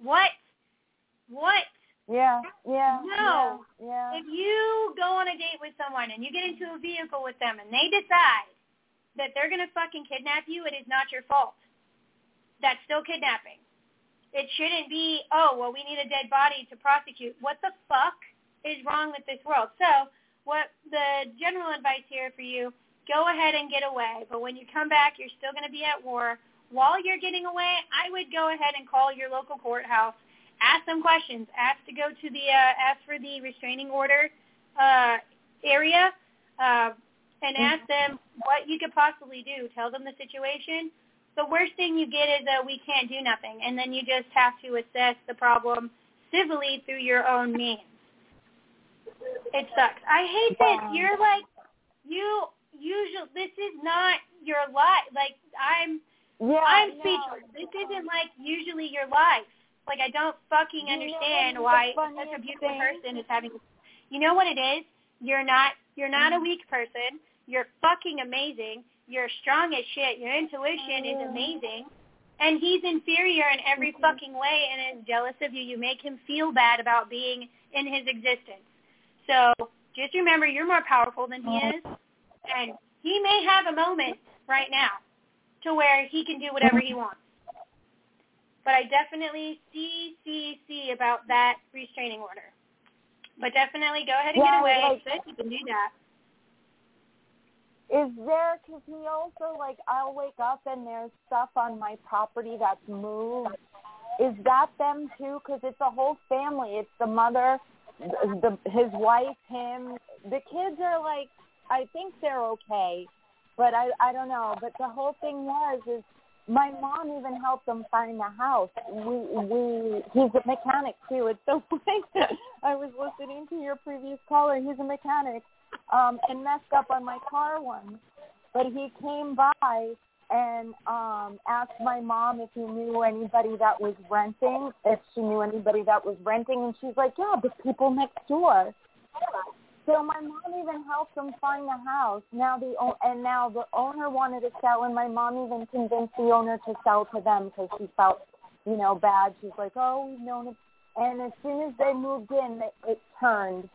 Yeah. No. Yeah. If you go on a date with someone and you get into a vehicle with them and they decide that they're going to fucking kidnap you, it is not your fault. That's still kidnapping. It shouldn't be, we need a dead body to prosecute. What the fuck is wrong with this world? So what the general advice here for you, go ahead and get away. But when you come back, you're still going to be at war. While you're getting away, I would go ahead and call your local courthouse. Ask them questions. Ask for the restraining order area, and ask them what you could possibly do. Tell them the situation. The worst thing you get is we can't do nothing, and then you just have to assess the problem civilly through your own means. It sucks. I hate this. You're like, this is not your life. Like, I'm speechless. This isn't like usually your life. Like, I don't fucking understand why such a beautiful person is having. You know what it is? You're not a weak person. You're fucking amazing. You're strong as shit. Your intuition is amazing. And he's inferior in every fucking way and is jealous of you. You make him feel bad about being in his existence. So just remember, you're more powerful than he is. And he may have a moment right now to where he can do whatever he wants. But I definitely see about that restraining order. But definitely go ahead and get away. You can do that. Is there, because he also, I'll wake up and there's stuff on my property that's moved. Is that them too? Because it's a whole family. It's the mother, his wife, him. The kids are I think they're okay, but I don't know. But the whole thing is my mom even helped them find the house. He's a mechanic too. It's so funny. I was listening to your previous caller. He's a mechanic, and messed up on my car once. But he came by and asked my mom if she knew anybody that was renting, and she's like, yeah, the people next door. So my mom even helped them find the house. Now the owner wanted to sell, and my mom even convinced the owner to sell to them because she felt, bad. She's like, oh, we've known it. And as soon as they moved in, it turned,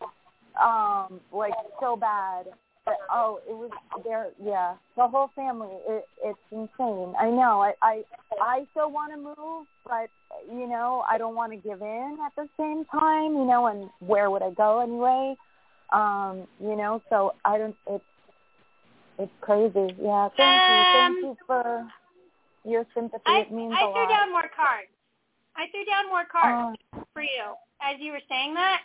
so bad. But, it was there. Yeah, the whole family. It's insane. I know. I still want to move, but I don't want to give in at the same time. And where would I go anyway? So I don't. It's crazy. Yeah. Thank you for your sympathy. It means a lot. I threw down more cards for you as you were saying that.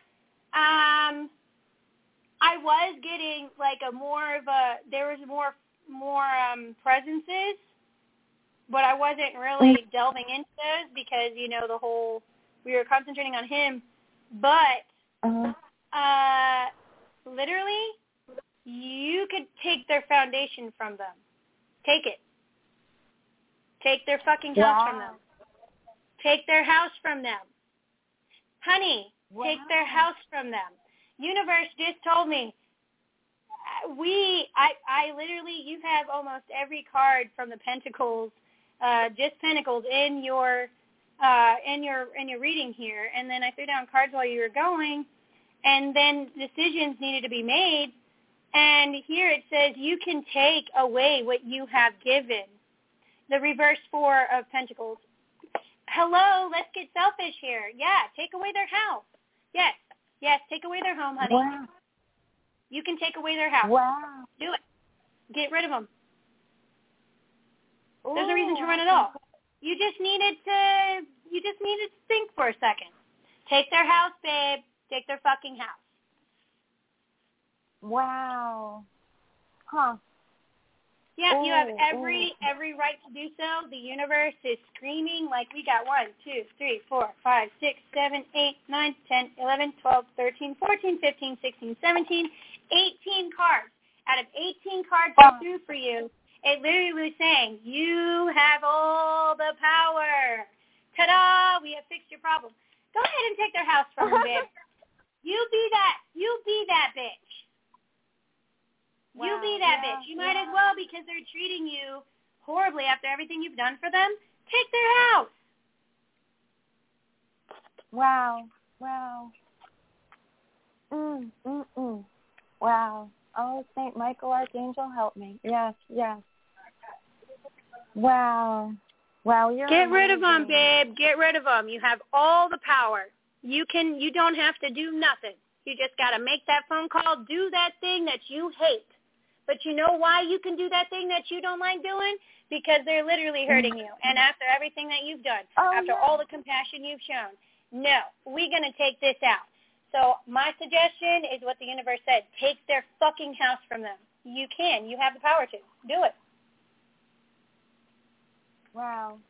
I was getting there was more presences, but I wasn't really delving into those because, we were concentrating on him. But, literally, you could take their foundation from them. Take it. Take their fucking house from them. Take their house from them. Honey, take their house from them. Universe just told me, I literally, you have almost every card from the Pentacles, just Pentacles in your reading here, and then I threw down cards while you were going, and then decisions needed to be made, and here it says you can take away what you have given. The reverse 4 of Pentacles. Hello, let's get selfish here. Yeah, take away their house. Yes, take away their home, honey. Wow. You can take away their house. Wow. Do it. Get rid of them. There's no reason to run at all. You just needed to think for a second. Take their house, babe. Take their fucking house. Wow. Huh. Yeah, you have every right to do so. The universe is screaming like we got 1, 2, 3, 4, 5, 6, 7, 8, 9, 10, 11, 12, 13, 14, 15, 16, 17, 18 cards. Out of 18 cards I drew for you, it literally was saying, you have all the power. Ta-da! We have fixed your problem. Go ahead and take their house from them, babe. You be that bitch. Wow, you be that bitch. You might as well, because they're treating you horribly after everything you've done for them. Take their house. Wow. Wow. Oh, St. Michael Archangel, help me. Yes. Wow. You're Get rid of amazing. them, babe. Get rid of them. You have all the power. You don't have to do nothing. You just got to make that phone call, do that thing that you hate. But you know why you can do that thing that you don't like doing? Because they're literally hurting you. And after everything that you've done, all the compassion you've shown, no, we're going to take this out. So my suggestion is what the universe said. Take their fucking house from them. You can. You have the power to. Do it. Wow.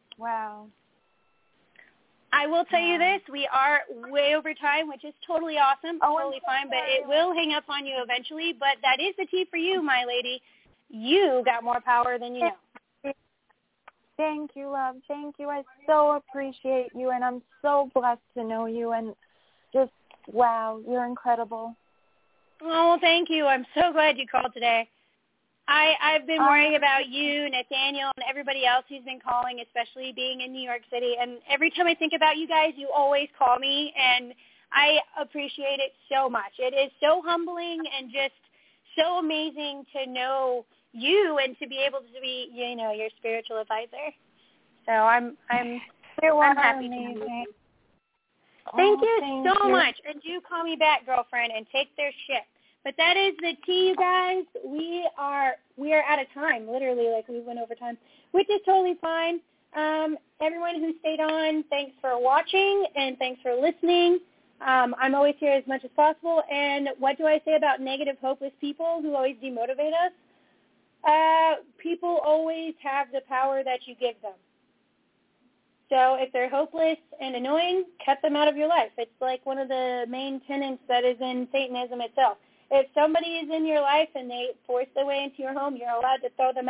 I will tell you this. We are way over time, which is totally awesome. Totally fine. But it will hang up on you eventually. But that is the tea for you, my lady. You got more power than you know. Thank you, love. Thank you. I so appreciate you, and I'm so blessed to know you. And just, wow, you're incredible. Oh, thank you. I'm so glad you called today. I've been worrying about you, Nathaniel, and everybody else who's been calling, especially being in New York City. And every time I think about you guys, you always call me, and I appreciate it so much. It is so humbling and just so amazing to know you and to be able to be, your spiritual advisor. So I'm happy to be here. Thank you so much. And do call me back, girlfriend, and take their shit. But that is the tea, you guys. We are out of time, literally, like we went over time, which is totally fine. Everyone who stayed on, thanks for watching and thanks for listening. I'm always here as much as possible. And what do I say about negative, hopeless people who always demotivate us? People always have the power that you give them. So if they're hopeless and annoying, cut them out of your life. It's like one of the main tenets that is in Satanism itself. If somebody is in your life and they force their way into your home, you're allowed to throw them out.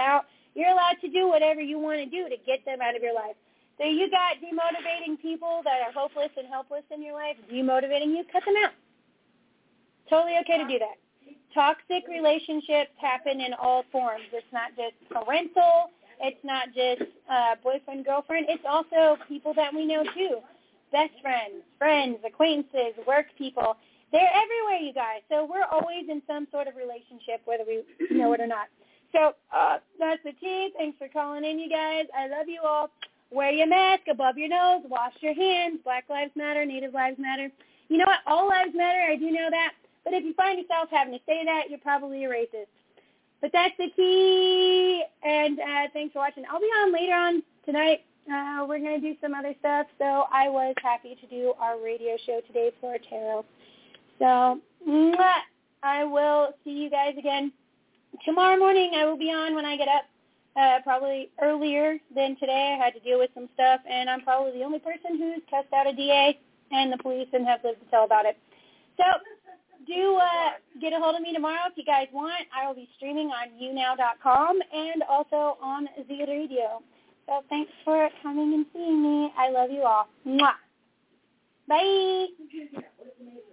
You're allowed to do whatever you want to do to get them out of your life. So you got demotivating people that are hopeless and helpless in your life, demotivating you, cut them out. Totally okay to do that. Toxic relationships happen in all forms. It's not just parental. It's not just boyfriend, girlfriend. It's also people that we know, too. Best friends, acquaintances, work people. They're everywhere, you guys. So we're always in some sort of relationship, whether we know it or not. So that's the tea. Thanks for calling in, you guys. I love you all. Wear your mask above your nose. Wash your hands. Black Lives Matter. Native Lives Matter. You know what? All lives matter. I do know that. But if you find yourself having to say that, you're probably a racist. But that's the key. And thanks for watching. I'll be on later on tonight. We're going to do some other stuff. So I was happy to do our radio show today for Tarot. So I will see you guys again tomorrow morning. I will be on when I get up, probably earlier than today. I had to deal with some stuff, and I'm probably the only person who's cussed out a DA and the police and have lived to tell about it. So do get a hold of me tomorrow if you guys want. I will be streaming on younow.com and also on the radio. So thanks for coming and seeing me. I love you all. Mwah. Bye.